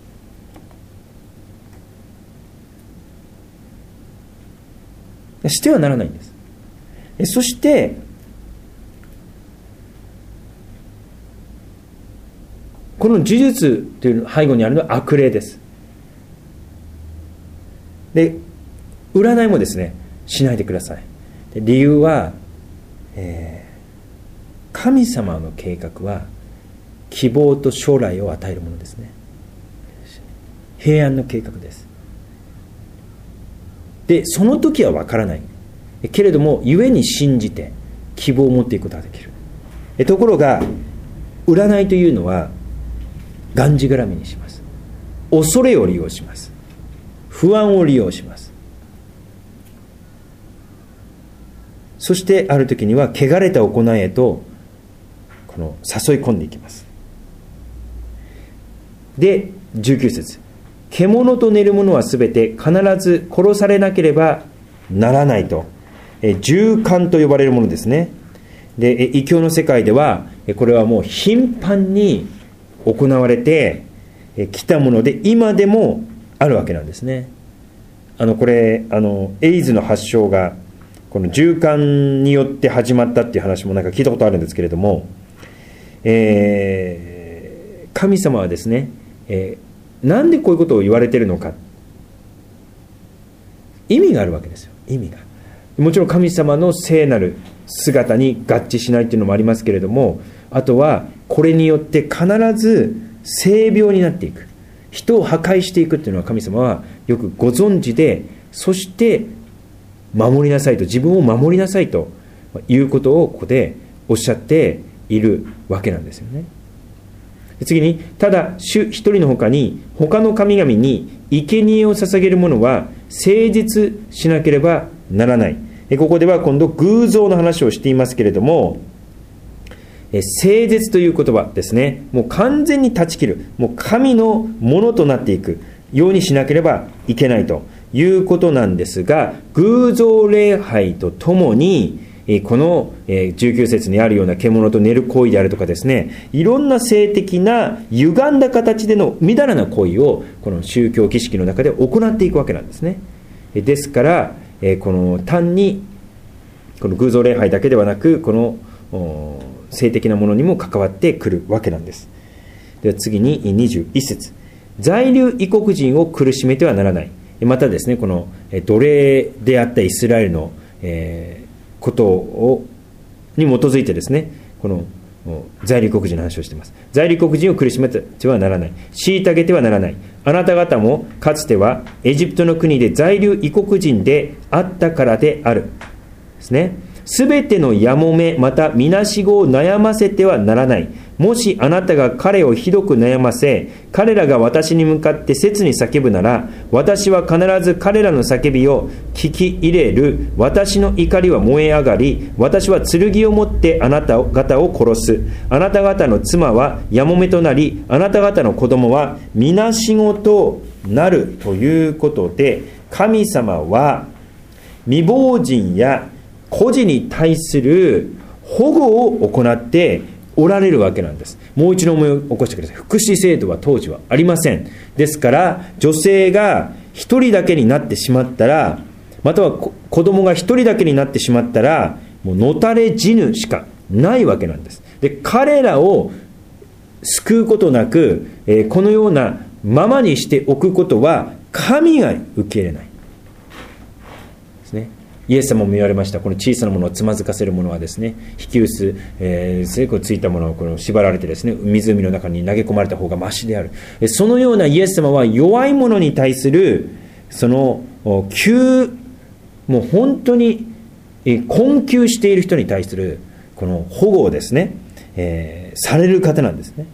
ことしてはならないんです。そしてこの呪術という背後にあるのは悪霊です。で占いもですねしないでください。で理由は、えー、神様の計画は希望と将来を与えるものですね。平安の計画です。でその時は分からないけれども、故に信じて希望を持っていくことができる。えところが占いというのはがんじがらみにします。恐れを利用します。不安を利用します。そしてある時には汚れた行いへとこの誘い込んでいきます。でじゅうきゅう節、獣と寝る者はすべて必ず殺されなければならないと、え従姦と呼ばれるものですね。で異教の世界ではこれはもう頻繁に行われてきたもので、今でもあるわけなんですね。あのこれあのエイズの発症がこの従姦によって始まったっていう話もなんか聞いたことあるんですけれども、えー、神様はですね、えー、なんでこういうことを言われているのか、意味があるわけですよ。意味がもちろん神様の聖なる姿に合致しないっていうのもありますけれども、あとはこれによって必ず性病になっていく、人を破壊していくっていうのは神様はよくご存知で、そして守りなさいと、自分を守りなさいということをここでおっしゃっているわけなんですよね。次に、ただ主一人のほかに他の神々に生贄を捧げる者は誠実しなければならない。ここでは今度偶像の話をしていますけれども、誠実という言葉ですね、もう完全に断ち切る、もう神のものとなっていくようにしなければいけないということなんですが、偶像礼拝とともにこのじゅうきゅう節にあるような獣と寝る行為であるとかですね、いろんな性的な歪んだ形でのみだらな行為をこの宗教儀式の中で行っていくわけなんですね。ですからこの単にこの偶像礼拝だけではなく、この性的なものにも関わってくるわけなんです。では次ににじゅういち節、在留異国人を苦しめてはならない。またですね、この奴隷であったイスラエルの、えー、ことをに基づいてですね、この在留異国人の話をしています。在留異国人を苦しめてはならない、虐げてはならない、 あなた方もかつてはエジプトの国で在留異国人であったからである。ですね。すべてのやもめまたみなしごを悩ませてはならない。もしあなたが彼をひどく悩ませ、彼らが私に向かって切に叫ぶなら、私は必ず彼らの叫びを聞き入れる。私の怒りは燃え上がり、私は剣を持ってあなた方を殺す。あなた方の妻はやもめとなり、あなた方の子供はみなしごとなるということで、神様は未亡人や孤児に対する保護を行っておられるわけなんです。もう一度思い起こしてください。福祉制度は当時はありません。ですから女性が一人だけになってしまったら、または子供が一人だけになってしまったら、もうのたれ死ぬしかないわけなんです。で、彼らを救うことなく、えー、このようなままにしておくことは神が受け入れないですね。イエス様も言われました。この小さなものをつまずかせるものはですね、引き薄、えー、成功ついたものをこの縛られてですね、湖の中に投げ込まれた方がましである。そのようなイエス様は弱い者に対するその急、もう本当に困窮している人に対するこの保護をですね、えー、される方なんですね。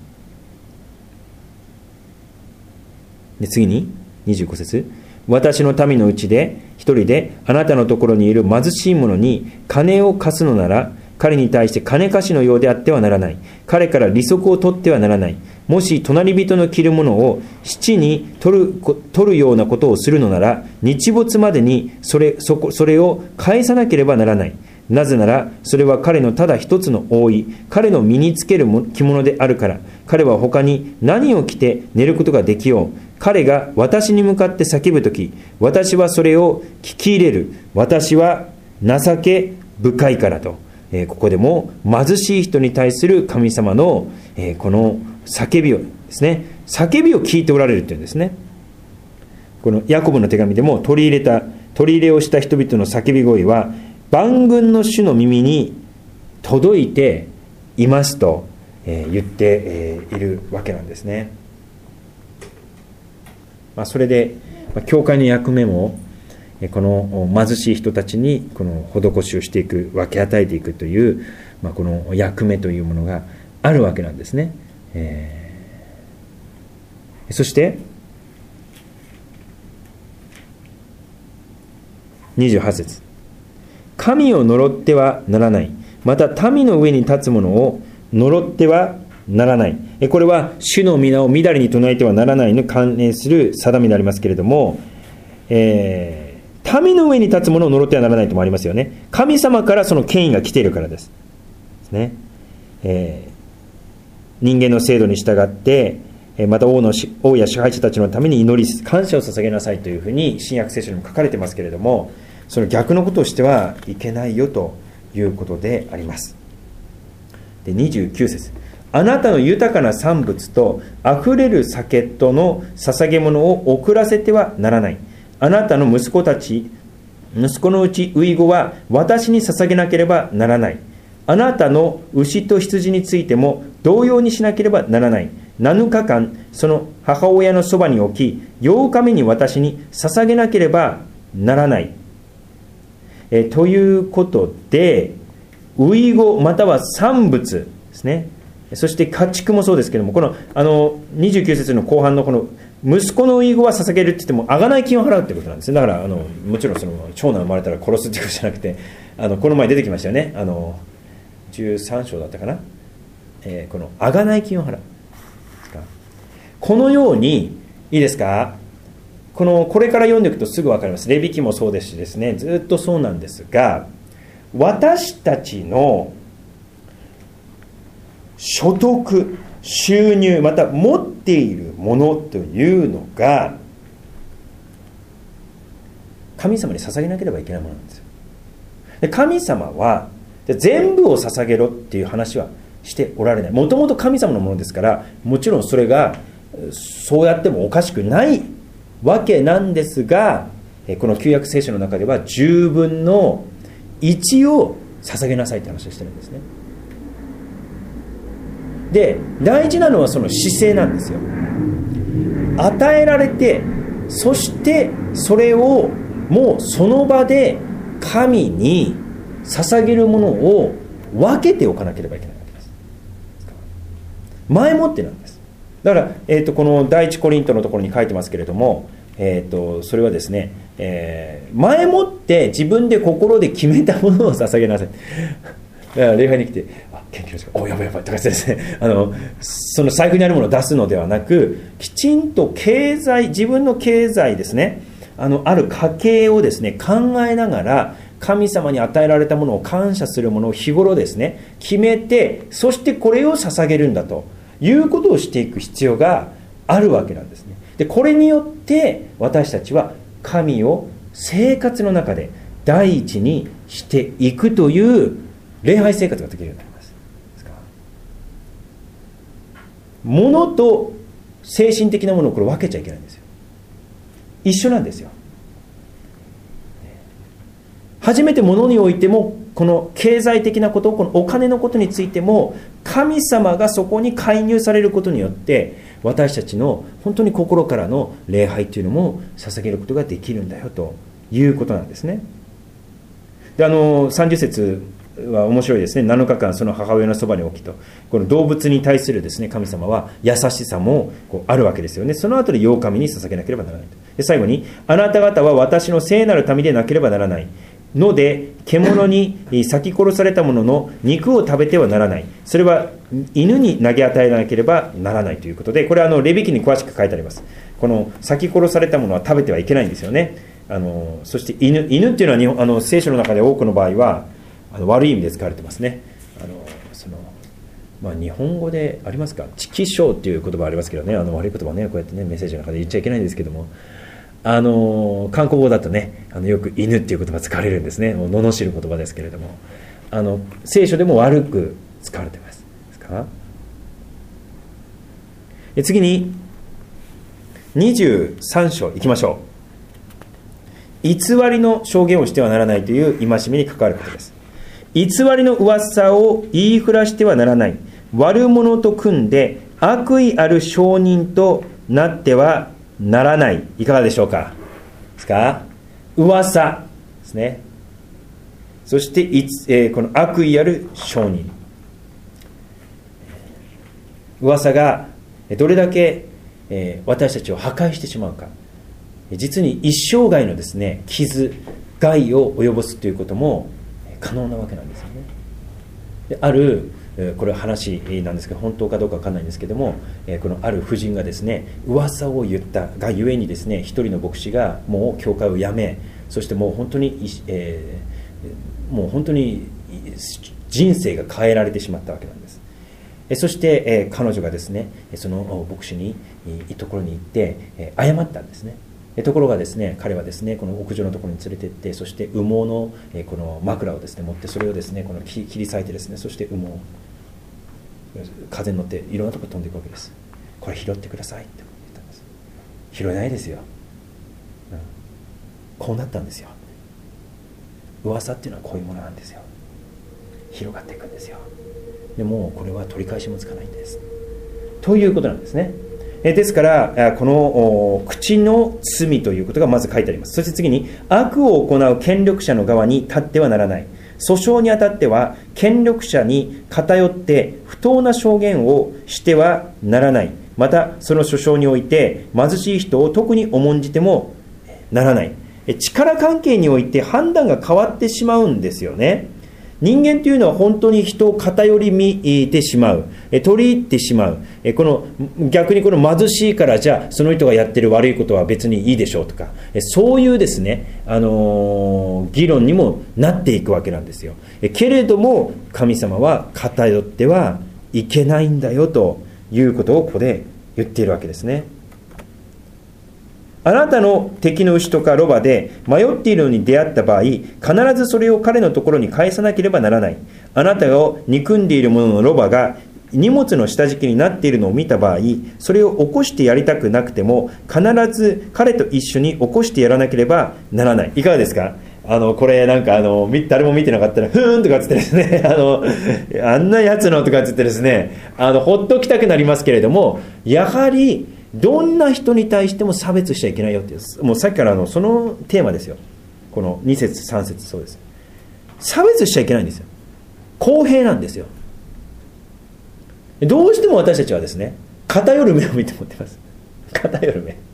で、次ににじゅうご節、私の民のうちで一人であなたのところにいる貧しい者に金を貸すのなら、彼に対して金貸しのようであってはならない。彼から利息を取ってはならない。もし隣人の着るものを七に取る、取るようなことをするのなら、日没までにそれ、そこ、それを返さなければならない。なぜならそれは彼のただ一つの覆い、彼の身につける着物であるから。彼は他に何を着て寝ることができよう。彼が私に向かって叫ぶとき、私はそれを聞き入れる。私は情け深いからと、えー、ここでも貧しい人に対する神様の、えー、この叫びをですね、叫びを聞いておられるというんですね。このヤコブの手紙でも取り入れた取り入れをした人々の叫び声は万軍の主の耳に届いていますと、えー、言って、えー、いるわけなんですね。まあ、それで、まあ、教会の役目もこの貧しい人たちにこの施しをしていく、分け与えていくという、まあ、この役目というものがあるわけなんですね。えー、そしてにじゅうはち節、神を呪ってはならない。また民の上に立つ者を呪ってはならない。これは主の皆をみだりに唱えてはならないに関連する定めでありますけれども、えー、民の上に立つ者を呪ってはならないともありますよね。神様からその権威が来ているからです。ですね。えー、人間の制度に従って、また王の王や支配者たちのために祈り感謝を捧げなさいというふうに新約聖書にも書かれてますけれども、その逆のことをしてはいけないよということであります。で、にじゅうきゅう節、あなたの豊かな産物とあふれる酒との捧げ物を送らせてはならない。あなたの息子たち息子のうち遺子は私に捧げなければならない。あなたの牛と羊についても同様にしなければならない。なのかかんその母親のそばに置き、ようかめに私に捧げなければならない。えということで、遺子または産物ですね。そして家畜もそうですけども、このあのにじゅうきゅう節の後半のこの息子の遺子は捧げるって言っても贖い金を払うってことなんですね。だからあのもちろんその長男生まれたら殺すってことじゃなくて、あのこの前出てきましたよね。あのじゅうさん章だったかな、えー、この贖い金を払う。このようにいいですか、このこれから読んでいくとすぐ分かります。レビ記もそうですしですね、ずっとそうなんですが、私たちの所得、収入、また持っているものというのが神様に捧げなければいけないものなんですよ。で、神様は全部を捧げろっていう話はしておられない。もともと神様のものですから、もちろんそれがそうやってもおかしくないわけなんですが、この旧約聖書の中ではじゅうぶんのいちを捧げなさいって話をしてるんですね。で、大事なのはその姿勢なんですよ。 与えられて、そしてそれをもうその場で神に捧げるものを分けておかなければいけないわけです。前もってなんです。だから、えー、とこの第一コリントのところに書いてますけれども、えー、とそれはですね、えー、前もって自分で心で決めたものを捧げなさい。だから礼拝に来て、あ、献金の時間、お、やばいやばいとかですね、あのその財布にあるものを出すのではなく、きちんと経済、自分の経済ですね、あのある家計をですね考えながら、神様に与えられたものを感謝するものを日頃ですね決めて、そしてこれを捧げるんだということをしていく必要があるわけなんですね。でこれによって私たちは神を生活の中で第一にしていくという礼拝生活ができるようになります。ですから物と精神的なものをこれ分けちゃいけないんですよ。一緒なんですよ。初めて物においても、この経済的なこと、このお金のことについても、神様がそこに介入されることによって、私たちの本当に心からの礼拝というのも捧げることができるんだよということなんですね。で、あのさんじゅっ節は面白いですね。なのかかんその母親のそばに置きと、この動物に対するですね神様は優しさもこうあるわけですよね。その後で八日目に捧げなければならないと。で最後に、あなた方は私の聖なる民でなければならないので、獣に裂き殺されたものの肉を食べてはならない。それは犬に投げ与えなければならないということで、これはあのレビ記に詳しく書いてあります。この裂き殺されたものは食べてはいけないんですよね。あのそして犬、犬っていうのは日本あの聖書の中で多くの場合はあの悪い意味で使われてますね。あのそのまあ、日本語でありますか、チキショーっていう言葉ありますけどね、あの悪い言葉ね、こうやってねメッセージの中で言っちゃいけないんですけども、あの韓国語だとね、あのよく犬っていう言葉使われるんですね。もう罵る言葉ですけれども、あの聖書でも悪く使われてます。ですか。で次ににじゅうさん章いきましょう。偽りの証言をしてはならないという戒めに関わることです。偽りの噂を言いふらしてはならない。悪者と組んで悪意ある証人となってはならない。いかがでしょうか。ですか。噂ですね。そしていつ、えー、この悪意ある証人。噂がどれだけ、えー、私たちを破壊してしまうか。実に一生涯のですね傷害を及ぼすということも可能なわけなんですよね。であるこれは話なんですけど、本当かどうか分からないんですけども、このある婦人がですね噂を言ったがゆえにですね、一人の牧師がもう教会を辞め、そしてもう本当に、えー、もう本当に人生が変えられてしまったわけなんです。そして彼女がですねその牧師にいいところに行って謝ったんですね。ところがですね、彼はですねこの屋上のところに連れて行って、そして羽毛のこの枕をですね持って、それをですねこの切り裂いてですね、そして羽毛を風に乗っていろんなところ飛んでいくわけです。これ拾ってくださいって言ったんです。拾えないですよ、うん、こうなったんですよ。噂っていうのはこういうものなんですよ。広がっていくんですよ。でもこれは取り返しもつかないんですということなんですね。ですからこの口の罪ということがまず書いてあります。そして次に、悪を行う権力者の側に立ってはならない。訴訟にあたっては権力者に偏って不当な証言をしてはならない。またその訴訟において貧しい人を特に重んじてもならない。力関係において判断が変わってしまうんですよね。人間というのは本当に人を偏り見てしまう、取り入ってしまう。この逆にこの貧しいからじゃあその人がやってる悪いことは別にいいでしょうとか、そういうですね、あのー、議論にもなっていくわけなんですよ。けれども神様は偏ってはいけないんだよということをここで言っているわけですね。あなたの敵の牛とかロバで迷っているのに出会った場合、必ずそれを彼のところに返さなければならない。あなたが憎んでいる者のロバが荷物の下敷きになっているのを見た場合、それを起こしてやりたくなくても必ず彼と一緒に起こしてやらなければならない。いかがですか。あのこれなんかあの誰も見てなかったらふーんとかつってですね、あのあんなやつのとかつってですね、あのほっときたくなりますけれども、やはりどんな人に対しても差別しちゃいけないよっていう、もうさっきからのそのテーマですよ。このに節さん節そうです。差別しちゃいけないんですよ。公平なんですよ。どうしても私たちはですね、偏る目を見て持ってます。偏る目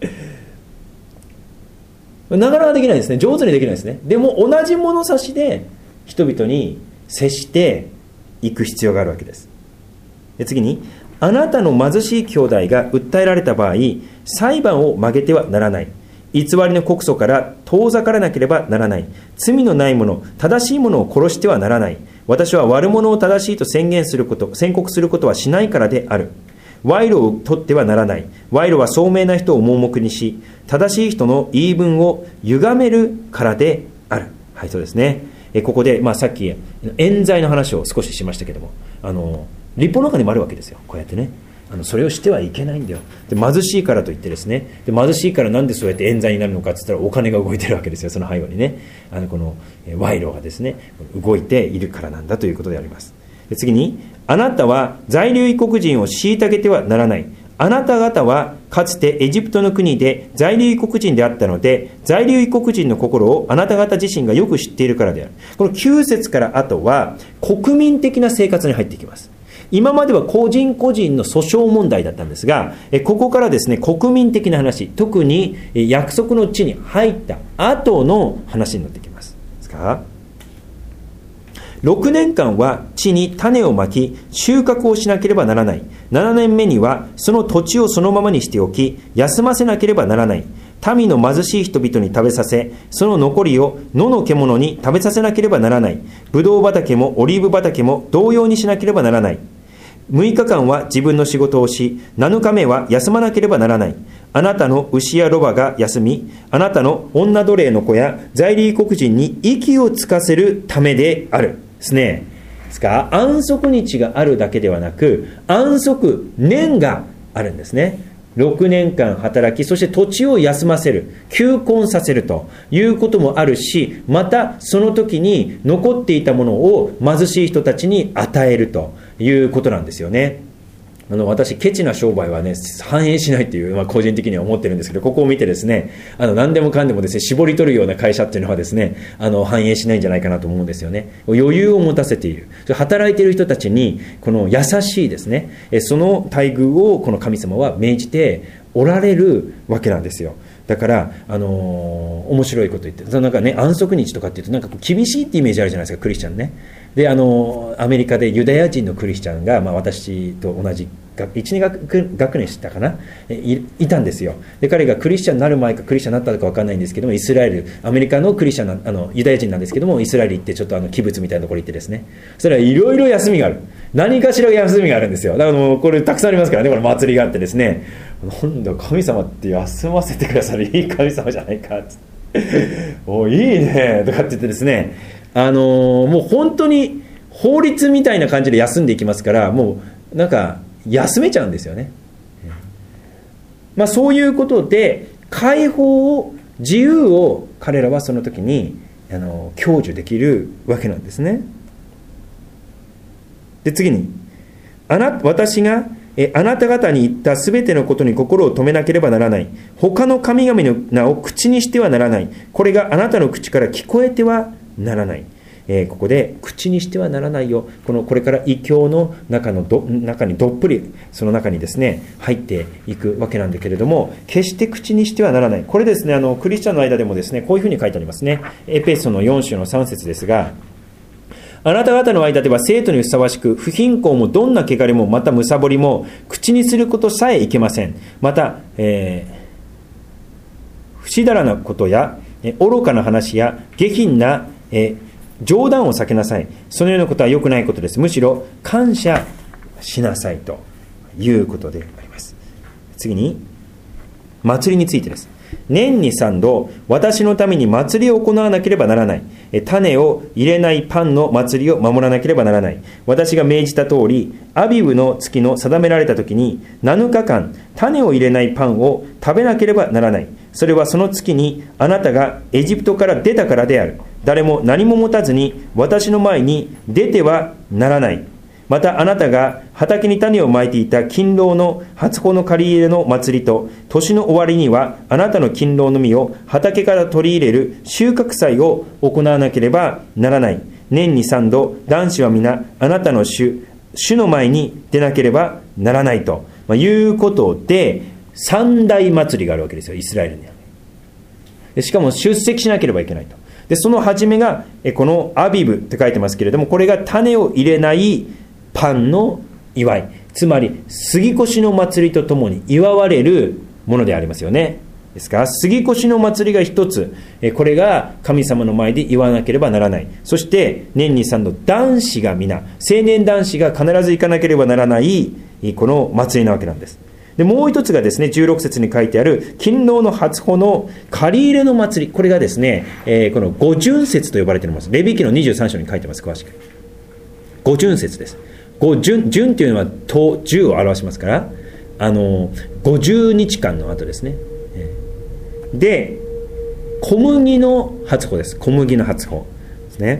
なかなかできないですね。上手にできないですね。でも同じ物差しで人々に接していく必要があるわけです。で次に、あなたの貧しい兄弟が訴えられた場合、裁判を曲げてはならない。偽りの告訴から遠ざからなければならない。罪のない者、正しい者を殺してはならない。私は悪者を正しいと宣言すること、宣告することはしないからである。賄賂を取ってはならない。賄賂は聡明な人を盲目にし、正しい人の言い分を歪めるからである。はい、そうですね。えここで、まあ、さっき冤罪の話を少ししましたけども、あの立法の中にもあるわけですよ。こうやってね、あのそれをしてはいけないんだよ。で貧しいからといってですね、で貧しいからなんでそうやって冤罪になるのかって言ったら、お金が動いてるわけですよ。その背後にね、あのこの賄賂がですね動いているからなんだということであります。で次に、あなたは在留異国人を虐げてはならない。あなた方はかつてエジプトの国で在留異国人であったので、在留異国人の心をあなた方自身がよく知っているからである。このきゅう節から後は国民的な生活に入っていきます。今までは個人個人の訴訟問題だったんですが、ここからですね、国民的な話、特に約束の地に入った後の話になってきます。ですか？ろくねんかんは地に種をまき収穫をしなければならない。ななねんめにはその土地をそのままにしておき休ませなければならない。民の貧しい人々に食べさせ、その残りを野の獣に食べさせなければならない。ブドウ畑もオリーブ畑も同様にしなければならない。むいかかんは自分の仕事をし、なのかめは休まなければならない。あなたの牛やロバが休み、あなたの女奴隷の子や在留異国人に息をつかせるためである。ですね。ですから安息日があるだけではなく、安息年があるんですね。ろくねんかん働き、そして土地を休ませる、休耕させるということもあるし、またその時に残っていたものを貧しい人たちに与えるということなんですよね。あの私ケチな商売はね反映しないっていう、まあ、個人的には思ってるんですけど、ここを見てですね、あの何でもかんでもですね絞り取るような会社っていうのはですね、あの反映しないんじゃないかなと思うんですよね。余裕を持たせている、働いている人たちにこの優しいですね、その待遇をこの神様は命じておられるわけなんですよ。だから、あのー、面白いこと言って、なんかね、安息日とかっていうとなんかこう厳しいってイメージあるじゃないですか、クリスチャンね。で、あのー、アメリカでユダヤ人のクリスチャンが、まあ、私と同じいち、に学, 学年したかな い, いたんですよ。で彼がクリスチャンになる前かクリスチャンになったか分かんないんですけども、イスラエル、アメリカのクリスチャンなあのユダヤ人なんですけども、イスラエル行ってちょっとあのキブツみたいなところ行ってですね、それはいろいろ休みがある、何かしら休みがあるんですよ。だからもうこれたくさんありますからね、これ祭りがあってですね、なんだ神様って休ませてくださるいい神様じゃないかっておいいねとかって言ってですね、あのー、もう本当に法律みたいな感じで休んでいきますから、もうなんか休めちゃうんですよね。まあそういうことで解放を、自由を彼らはその時にあの享受できるわけなんですね。で次に、あな私がえあなた方に言ったすべてのことに心を止めなければならない。他の神々の名を口にしてはならない。これがあなたの口から聞こえてはならない。えー、ここで口にしてはならないよ。このこれから異教の中のど中にどっぷりその中にですね入っていくわけなんだけれども、決して口にしてはならない。これですね、あのクリスチャンの間でもですねこういうふうに書いてありますね。エペソのよん章のさん節ですが、あなた方の間では生徒にふさわしく、不貧困もどんな汚れもまたむさぼりも口にすることさえいけません。また、えー、不死だらなことや愚かな話や下品な、えー冗談を避けなさい。そのようなことは良くないことです。むしろ感謝しなさいということであります。次に祭りについてです。年にさんど私のために祭りを行わなければならない。種を入れないパンの祭りを守らなければならない。私が命じた通り、アビブの月の定められた時になのかかん種を入れないパンを食べなければならない。それはその月にあなたがエジプトから出たからである。誰も何も持たずに私の前に出てはならない。 またあなたが畑に種をまいていた勤労の初穂の借り入れの祭りと、年の終わりにはあなたの勤労の実を畑から取り入れる収穫祭を行わなければならない。年に三度、男子は皆あなたの主、主の前に出なければならないと、まあ、いうことで、三大祭りがあるわけですよ、イスラエルには。でしかも出席しなければいけないと。で、その初めが、このアビブって書いてますけれども、これが種を入れないパンの祝い、つまり杉越の祭りとともに祝われるものでありますよね。ですから杉越の祭りが一つ、これが神様の前で祝わなければならない。そして年に三度、男子が皆、青年男子が必ず行かなければならないこの祭りなわけなんです。でもう一つがですね、じゅうろく節に書いてある勤労の初穂の借り入れの祭り、これがですね、えー、この五巡節と呼ばれています。レビ記のにじゅうさん章に書いてます。詳しく五巡節です。五巡、巡というのはとじゅうを表しますから、あのごじゅうにちかんの後ですね。で、小麦の初穂です。小麦の初穂ですね。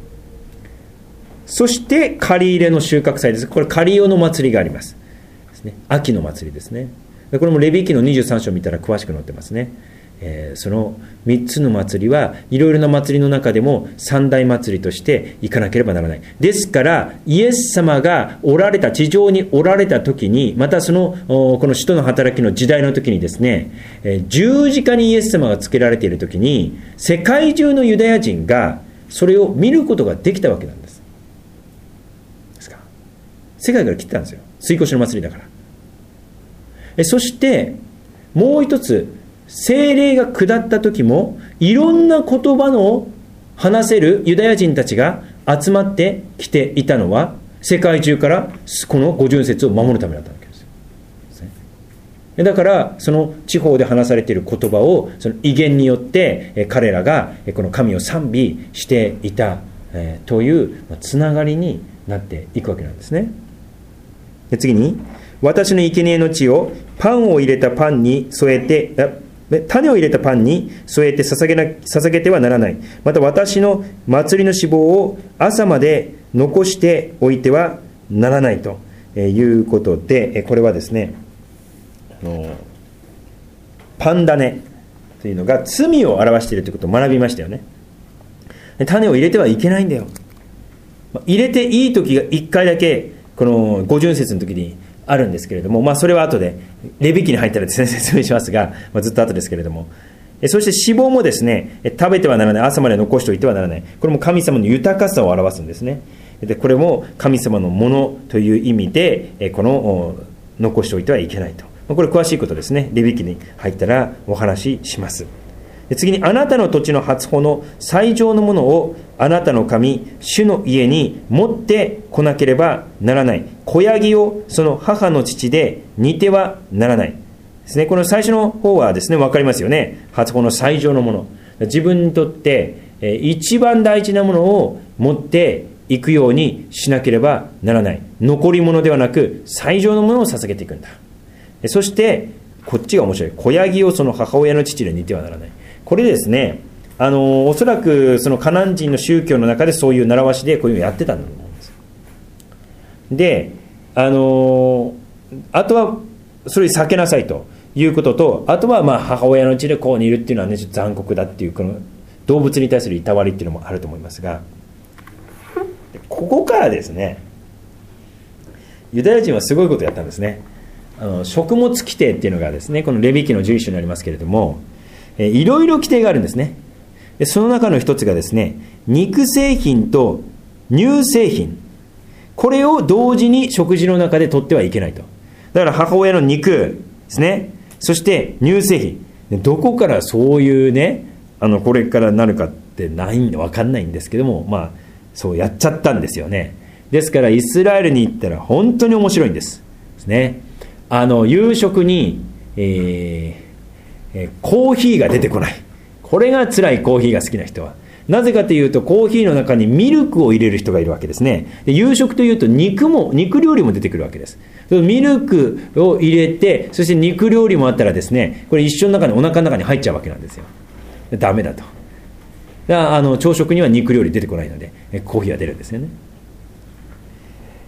そして借り入れの収穫祭です。これ借り用の祭りがありますですね。秋の祭りですね。これもレビ記のにじゅうさん章を見たら詳しく載ってますね。えー、そのみっつの祭りはいろいろな祭りの中でも三大祭りとして行かなければならない。ですからイエス様がおられた、地上におられた時に、またそのこの使徒の働きの時代の時にですね、えー、十字架にイエス様がつけられている時に世界中のユダヤ人がそれを見ることができたわけなんです。ですから世界から来てたんですよ、杉越の祭りだから。えそしてもう一つ、聖霊が下った時もいろんな言葉の話せるユダヤ人たちが集まってきていたのは、世界中からこの五巡節を守るためだったわけですよ。だからその地方で話されている言葉をその威厳によって彼らがこの神を賛美していたというつながりになっていくわけなんですね。で次に、私の生贄の血をパンを入れたパンに添えて、種を入れたパンに添えて捧げな、捧げてはならない。また私の祭りの脂肪を朝まで残しておいてはならないということで、これはですね、あのパン種というのが罪を表しているということを学びましたよね。種を入れてはいけないんだよ。入れていい時がいっかいだけ、この五巡節の時にあるんですけれども、まあ、それは後でレビ記に入ったらですね説明しますが、まあ、ずっと後ですけれども、そして脂肪もですね、食べてはならない、朝まで残しておいてはならない。これも神様の豊かさを表すんですね。でこれも神様のものという意味で、この残しておいてはいけないと。これ詳しいことですね、レビ記に入ったらお話しします。で次に、あなたの土地の初穂の最上のものをあなたの神主の家に持ってこなければならない。子ヤギをその母の乳で煮てはならないですね。この最初の方はですね、分かりますよね。初穂の最上のもの、自分にとって一番大事なものを持っていくようにしなければならない。残り物ではなく最上のものを捧げていくんだ。そしてこっちが面白い、子ヤギをその母親の乳で煮てはならない。これですね、あのおそらくそのカナン人の宗教の中でそういう習わしでこういうのをやってたんだと思うんです。で、あのあとはそれに避けなさいということと、あとはまあ母親の血でこう煮るっていうのはね、ちょっと残酷だっていう、この動物に対するいたわりっていうのもあると思いますが、ここからですね、ユダヤ人はすごいことをやったんですね。あの食物規定っていうのがですね、このレビ記のじゅういっ章にありますけれども、えいろいろ規定があるんですね。でその中の一つがですね、肉製品と乳製品、これを同時に食事の中で取ってはいけないと。だから母親の肉ですね、そして乳製品、どこからそういうね、あのこれからなるかってないんで分かんないんですけども、まあそうやっちゃったんですよね。ですからイスラエルに行ったら本当に面白いんですですね。あの夕食に、えーコーヒーが出てこない。これが辛い、コーヒーが好きな人は。なぜかというと、コーヒーの中にミルクを入れる人がいるわけですね。で夕食というと肉も、肉料理も出てくるわけです。ミルクを入れて、そして肉料理もあったらですね、これ一緒の中に、お腹の中に入っちゃうわけなんですよ。ダメだと。だからあの朝食には肉料理出てこないので、コーヒーは出るんですよね。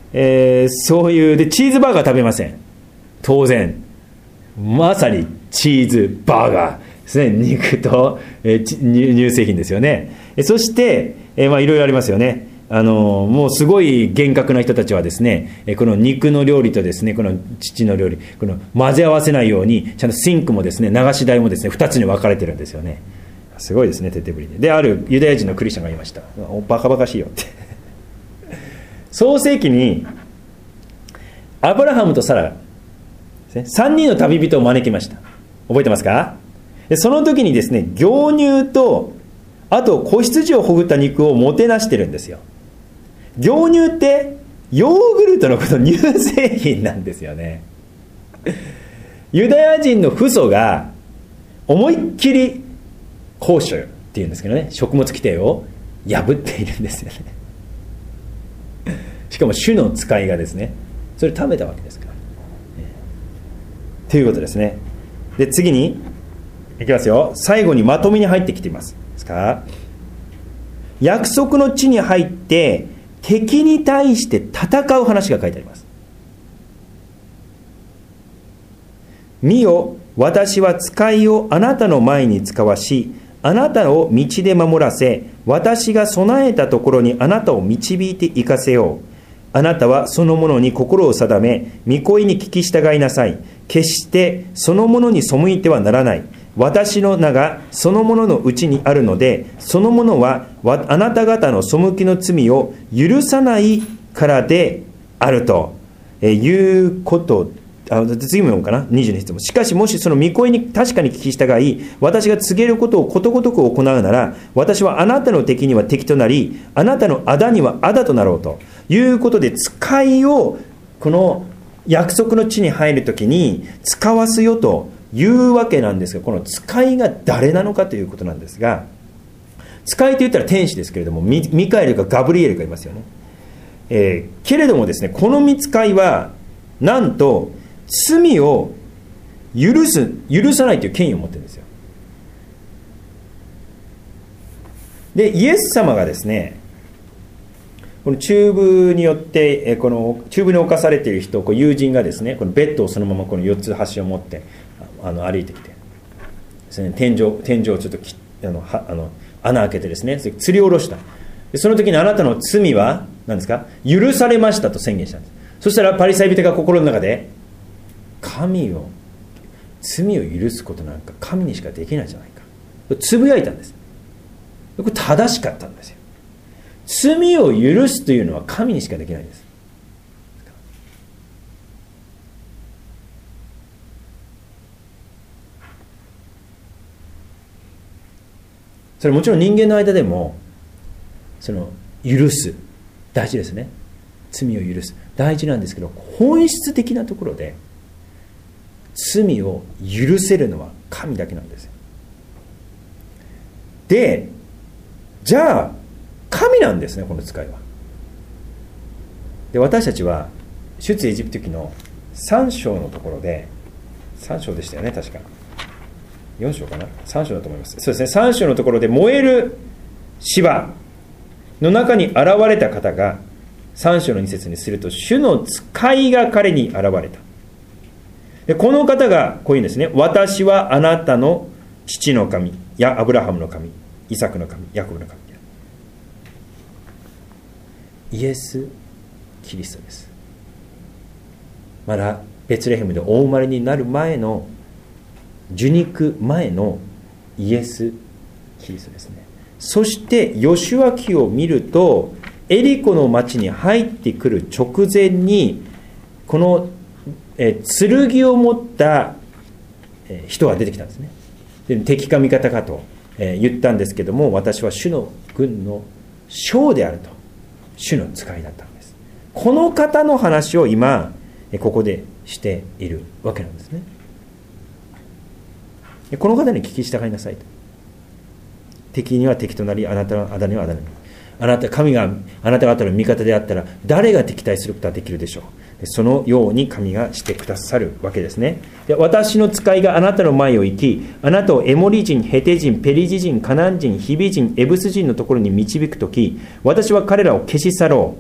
えー、そういうでチーズバーガー食べません。当然まさにチーズバーガーですね。肉と、えー、乳製品ですよね。そして、えー、まあいろいろありますよね。あのもうすごい厳格な人たちはですね、この肉の料理とですね、この乳の料理、この混ぜ合わせないようにちゃんとシンクもですね、流し台もですね、ふたつに分かれてるんですよね。すごいですね、徹底ぶりで。で、あるユダヤ人のクリスチャンが言いました。おバカバカしいよって創世記にアブラハムとサラさんにんの旅人を招きました。覚えてますか？でその時にですね、牛乳とあと子羊をほぐった肉をもてなしてるんですよ。牛乳ってヨーグルトのこと乳製品なんですよね。ユダヤ人の父祖が思いっきりコーシュっていうんですけどね、食物規定を破っているんですよね。しかも主の使いがですね、それ食べたわけですから、ということですね。で次にいきますよ。最後にまとめに入ってきていますですか。約束の地に入って敵に対して戦う話が書いてあります。見よ、私は使いをあなたの前に使わし、あなたを道で守らせ、私が備えたところにあなたを導いて行かせよう。あなたはそのものに心を定め、御声に聞き従いなさい。決してそのものに背いてはならない。私の名がそのもののうちにあるので、そのものはあなた方の背きの罪を許さないからであるということあ次も読むかな。にじゅうに節も、しかしもしその御声に確かに聞き従い、私が告げることをことごとく行うなら、私はあなたの敵には敵となり、あなたの仇には仇となろうということで、使いをこの約束の地に入るときに使わすよというわけなんですが、この使いが誰なのかということなんですが、使いと言ったら天使ですけれども、ミ, ミカエルかガブリエルがいますよね。えー、けれどもですね、この御使いはなんと罪を許す許さないという権威を持ってるんですよ。でイエス様がですね、この中部によってこの中部に侵されている人、こう友人がですね、このベッドをそのままこのよっつ端を持ってあの歩いてきてですね、天井天井をちょっときあのはあの穴開けてですね、それ吊り下ろした。でその時にあなたの罪は何ですか、許されましたと宣言したんです。そしたらパリサイ人が心の中で、神を罪を許すことなんか神にしかできないじゃないかとつぶやいたんです。これ正しかったんですよ。罪を許すというのは神にしかできないんです。それもちろん人間の間でもその許す大事ですね。罪を許す大事なんですけど、本質的なところで罪を許せるのは神だけなんですよ。で、じゃあ神なんですね、この使いは。で、私たちは出エジプト記のさん章のところで、さん章でしたよね、確かよん章かな、さん章だと思います。そうですね、さん章のところで燃える芝の中に現れた方が、さん章のに節にすると、主の使いが彼に現れた。でこの方がこういうんですね。私はあなたの父の神、やアブラハムの神、イサクの神、ヤコブの神。イエス・キリストです。まだベツレヘムでお生まれになる前の、受肉前のイエス・キリストですね。そしてヨシュア記を見ると、エリコの町に入ってくる直前に、このえ剣を持った人が出てきたんですね。で敵か味方かと言ったんですけども、私は主の軍の将であると、主の使いだったんです。この方の話を今ここでしているわけなんですね。この方に聞き従いなさいと。敵には敵となり、あなたの仇には仇に。あなた神があなた方の味方であったら、誰が敵対することができるでしょう。そのように神がしてくださるわけですね。で、私の使いがあなたの前を行き、あなたをエモリ人、ヘテ人、ペリジ人、カナン人、ヒビ人、エブス人のところに導くとき、私は彼らを消し去ろう。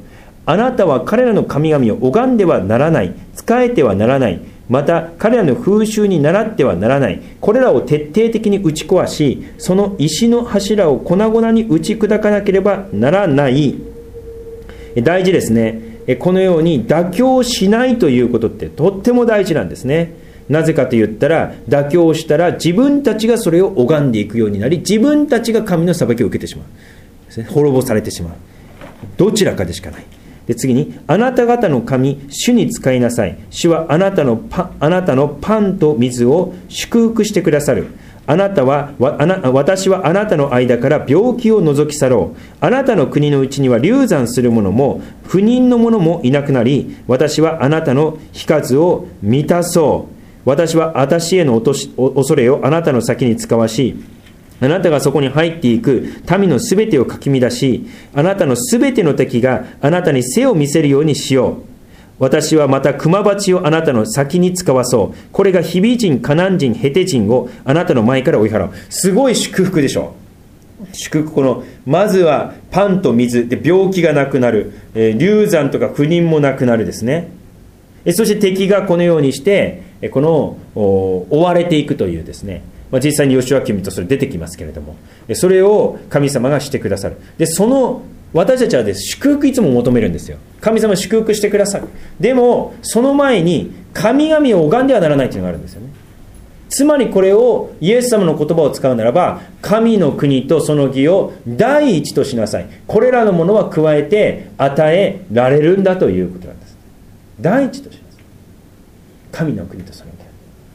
あなたは彼らの神々を拝んではならない、仕えてはならない、また彼らの風習に倣ってはならない。これらを徹底的に打ち壊し、その石の柱を粉々に打ち砕かなければならない。大事ですね。このように妥協しないということってとっても大事なんですね。なぜかと言ったら、妥協したら自分たちがそれを拝んでいくようになり、自分たちが神の裁きを受けてしまう。滅ぼされてしまう。どちらかでしかない。で、次に、あなた方の神、主に使いなさい。主はあなたのパ、あなたのパンと水を祝福してくださる。あなたは、わあな私はあなたの間から病気を除き去ろう。あなたの国のうちには流産する者も、不妊の者もいなくなり、私はあなたの日数を満たそう。私は私への落とし恐れをあなたの先に使わし、あなたがそこに入っていく民のすべてをかき乱し、あなたのすべての敵があなたに背を見せるようにしよう。私はまた熊鉢をあなたの先に使わそう。これがヒビ人、カナン人、ヘテ人をあなたの前から追い払う。すごい祝福でしょう。祝福、このまずはパンと水で病気がなくなる、えー、流産とか不妊もなくなるですね。えそして敵がこのようにしてこの追われていくというですね、まあ、実際にヨシュア記見るとそれ出てきますけれども、それを神様がしてくださる。でその私たちはです、祝福いつも求めるんですよ。神様祝福してくださる。でもその前に神々を拝んではならないというのがあるんですよね。つまりこれをイエス様の言葉を使うならば、神の国とその義を第一としなさい。これらのものは加えて与えられるんだということなんです。第一としなさい。神の国とその義。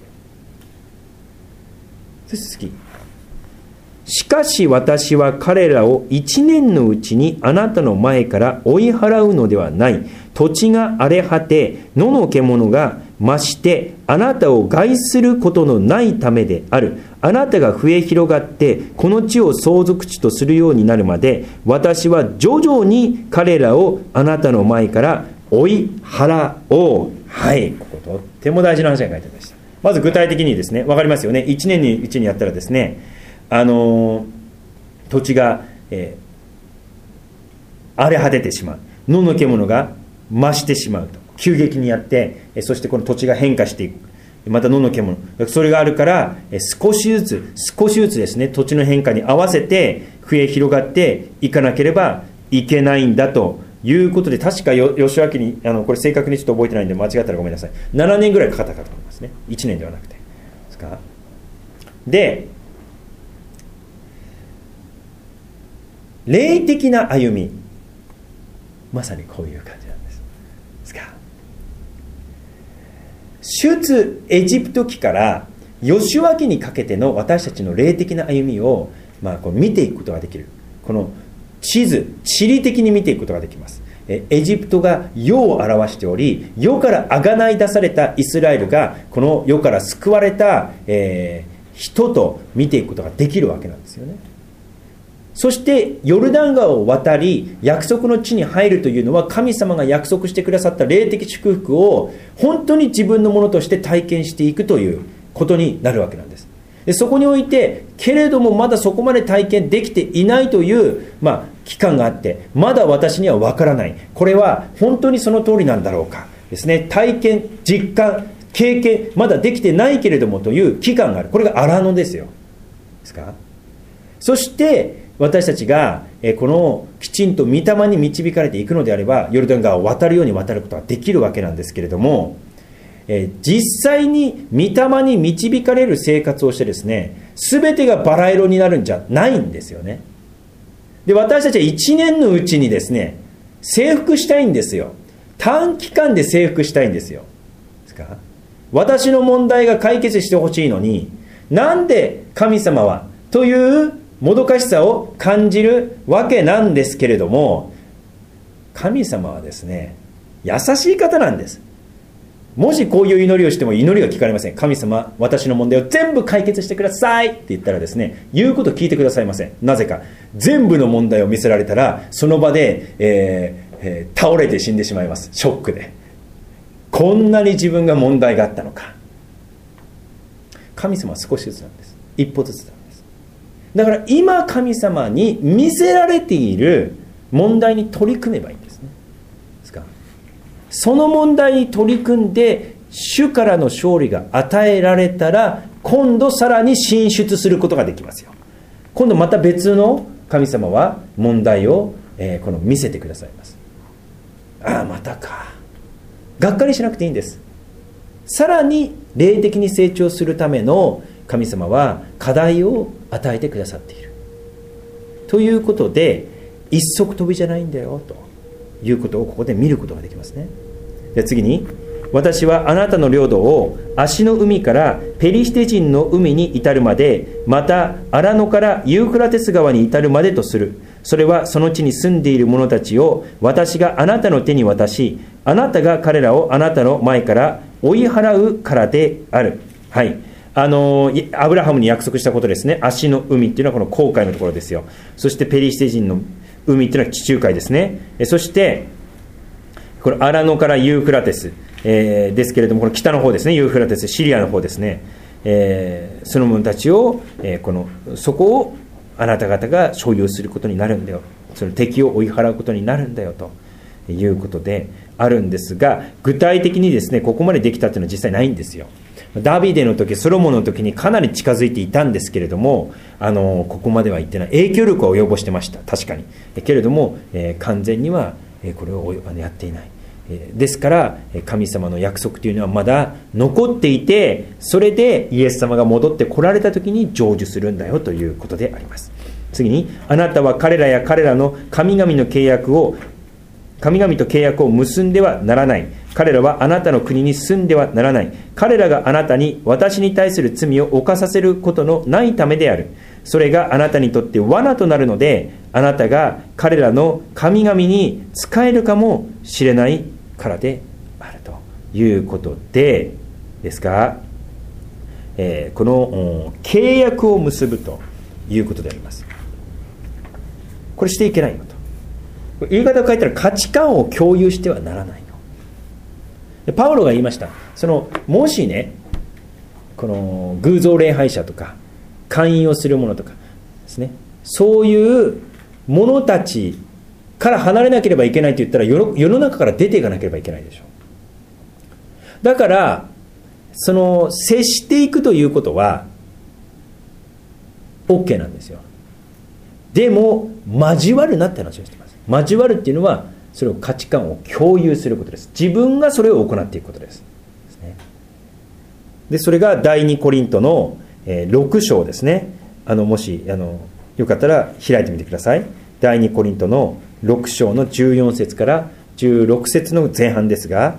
そして次。しかし私は彼らを一年のうちにあなたの前から追い払うのではない。土地が荒れ果て、野の獣が増して、あなたを害することのないためである。あなたが増え広がって、この地を相続地とするようになるまで、私は徐々に彼らをあなたの前から追い払おう。はい、こことっても大事な話が書いてありました。まず具体的にですね、わかりますよね。いちねんのうちにやったらですね、あの土地が、えー、荒れ果ててしまう。野の獣が増してしまうと。急激にやって、そしてこの土地が変化していく。また野の獣。それがあるから、少しずつ、少しずつですね、土地の変化に合わせて増え広がっていかなければいけないんだということで、確かヨシュア記に、あのこれ正確にちょっと覚えてないんで間違ったらごめんなさい。ななねんぐらいかかったかと思いますね。いちねんではなくて。ですか。で、霊的な歩み、まさにこういう感じなんです。ですか。出エジプト記からヨシュア記にかけての私たちの霊的な歩みを、まあ、こう見ていくことができる。この地図、地理的に見ていくことができます。エジプトが世を表しており、世からあがない出されたイスラエルがこの世から救われた、えー、人と見ていくことができるわけなんですよね。そしてヨルダン川を渡り約束の地に入るというのは、神様が約束してくださった霊的祝福を本当に自分のものとして体験していくということになるわけなんです。でそこにおいて、けれどもまだそこまで体験できていないという、まあ、期間があって、まだ私にはわからない。これは本当にその通りなんだろうかですね。体験、実感、経験、まだできてないけれどもという期間がある。これが荒野ですよ。ですか。そして私たちがこのきちんと御霊に導かれていくのであれば、ヨルダン川を渡るように渡ることができるわけなんですけれども、実際に御霊に導かれる生活をしてですね、全てがバラ色になるんじゃないんですよね。で、私たちはいちねんのうちにですね、征服したいんですよ。短期間で征服したいんですよ。ですか？私の問題が解決してほしいのに、なんで神様はというもどかしさを感じるわけなんですけれども、神様はですね、優しい方なんです。もしこういう祈りをしても祈りが聞かれません。神様、私の問題を全部解決してくださいって言ったらですね、言うこと聞いてくださいません。なぜか、全部の問題を見せられたら、その場で、えーえー、倒れて死んでしまいます。ショックで。こんなに自分が問題があったのか。神様は少しずつなんです。一歩ずつなんです。だから今神様に見せられている問題に取り組めばいいんですね。ですその問題に取り組んで主からの勝利が与えられたら、今度さらに進出することができますよ。今度また別の神様は問題を、えー、この見せてくださいます。ああまたか。がっかりしなくていいんです。さらに霊的に成長するための神様は課題を与えてくださっているということで、一足飛びじゃないんだよということをここで見ることができますね。で次に、私はあなたの領土を足の海からペリシテ人の海に至るまで、またアラノからユーフラテス川に至るまでとする。それはその地に住んでいる者たちを私があなたの手に渡し、あなたが彼らをあなたの前から追い払うからである。はい、あのアブラハムに約束したことですね。足の海っていうのはこの紅海のところですよ。そしてペリシテ人の海っていうのは地中海ですね。そしてこのアラノからユーフラテス、えー、ですけれども、この北の方ですね、ユーフラテス、シリアの方ですね、えー、その者たちを、えー、このそこをあなた方が所有することになるんだよ、その敵を追い払うことになるんだよということであるんですが、具体的にですね、ここまでできたというのは実際ないんですよ。ダビデの時、ソロモンの時にかなり近づいていたんですけれども、あのここまでは言ってない。影響力は及ぼしてました、確かに。けれども、えー、完全にはこれをやっていない。ですから神様の約束というのはまだ残っていて、それでイエス様が戻って来られた時に成就するんだよということであります。次に、あなたは彼らや彼らの神々の契約を神々と契約を結んではならない。彼らはあなたの国に住んではならない。彼らがあなたに私に対する罪を犯させることのないためである。それがあなたにとって罠となるので、あなたが彼らの神々に仕えるかもしれないからであるということでですが、えー、この契約を結ぶということであります。これしていけないよと。言い方を変えたら価値観を共有してはならないよ。でパウロが言いました。そのもしね、この偶像礼拝者とか勧誘をする者とかですね、そういう者たちから離れなければいけないと言ったら、世の、世の中から出ていかなければいけないでしょう。だからその接していくということは OK なんですよ。でも交わるなって話をしています。交わるっていうのは、それを価値観を共有することです。自分がそれを行っていくことです。でそれが第二コリントのろく章ですね。あのもしあのよかったら開いてみてください。第二コリントのろく章のじゅうよん節からじゅうろく節の前半ですが、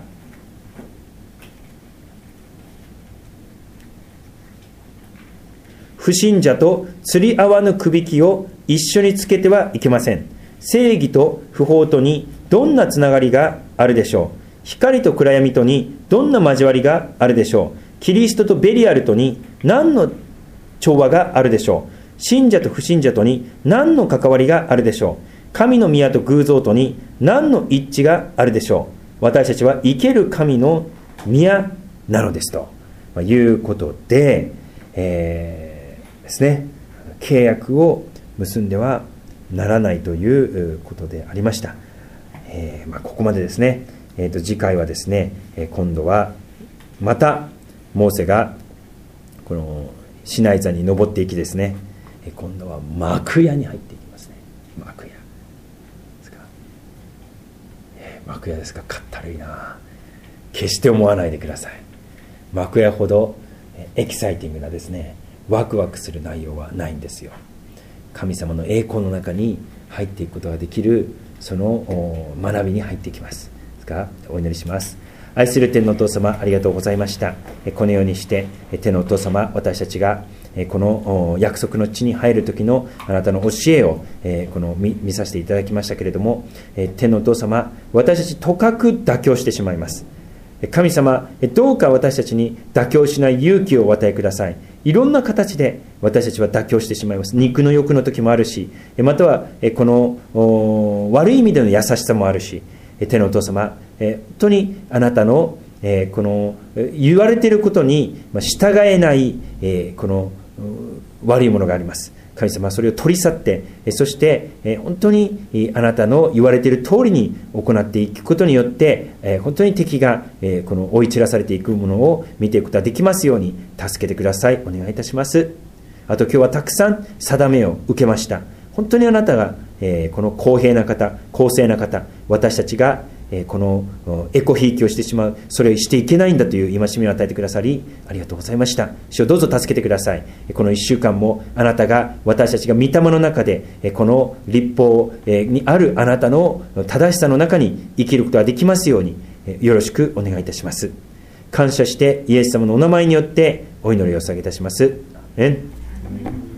不信者と釣り合わぬくびきを一緒につけてはいけません。正義と不法とにどんなつながりがあるでしょう。光と暗闇とにどんな交わりがあるでしょう。キリストとベリアルとに何の調和があるでしょう。信者と不信者とに何の関わりがあるでしょう。神の宮と偶像とに何の一致があるでしょう。私たちは生ける神の宮なのですということで、えー、ですね、契約を結んではならないということでありました。えーまあ、ここまでですね。えー、と次回はですね、今度はまたモーセがこのシナイ山に登っていきですね、今度は幕屋に入っていきますね。幕屋ですか、えー、幕屋ですか。かったるいな。決して思わないでください。幕屋ほどエキサイティングなですね、ワクワクする内容はないんですよ。神様の栄光の中に入っていくことができる、その学びに入っていきますが、お祈りします。愛する天のお父様、ありがとうございました。このようにして天のお父様、私たちがこの約束の地に入る時のあなたの教えをこの 見, 見させていただきましたけれども、天のお父様、私たちとかく妥協してしまいます。神様、どうか私たちに妥協しない勇気をお与えください。いろんな形で私たちは妥協してしまいます。肉の欲の時もあるし、またはこの悪い意味での優しさもあるし、天のお父様、本当にあなたのこの言われていることに従えないこの悪いものがあります。 神様はそれを取り去って、そして本当にあなたの言われている通りに行っていくことによって、本当に敵がこの追い散らされていくものを見ていくことができますように助けてください。お願いいたします。あと今日はたくさん定めを受けました。本当にあなたがこの公平な方、公正な方、私たちがこのエコひいきをしてしまう、それをしていけないんだという戒めを与えてくださりありがとうございました。主をどうぞ助けてください。このいっしゅうかんもあなたが、私たちが御霊の中でこの律法にあるあなたの正しさの中に生きることができますようによろしくお願いいたします。感謝してイエス様のお名前によってお祈りを捧げいたします。アーメン。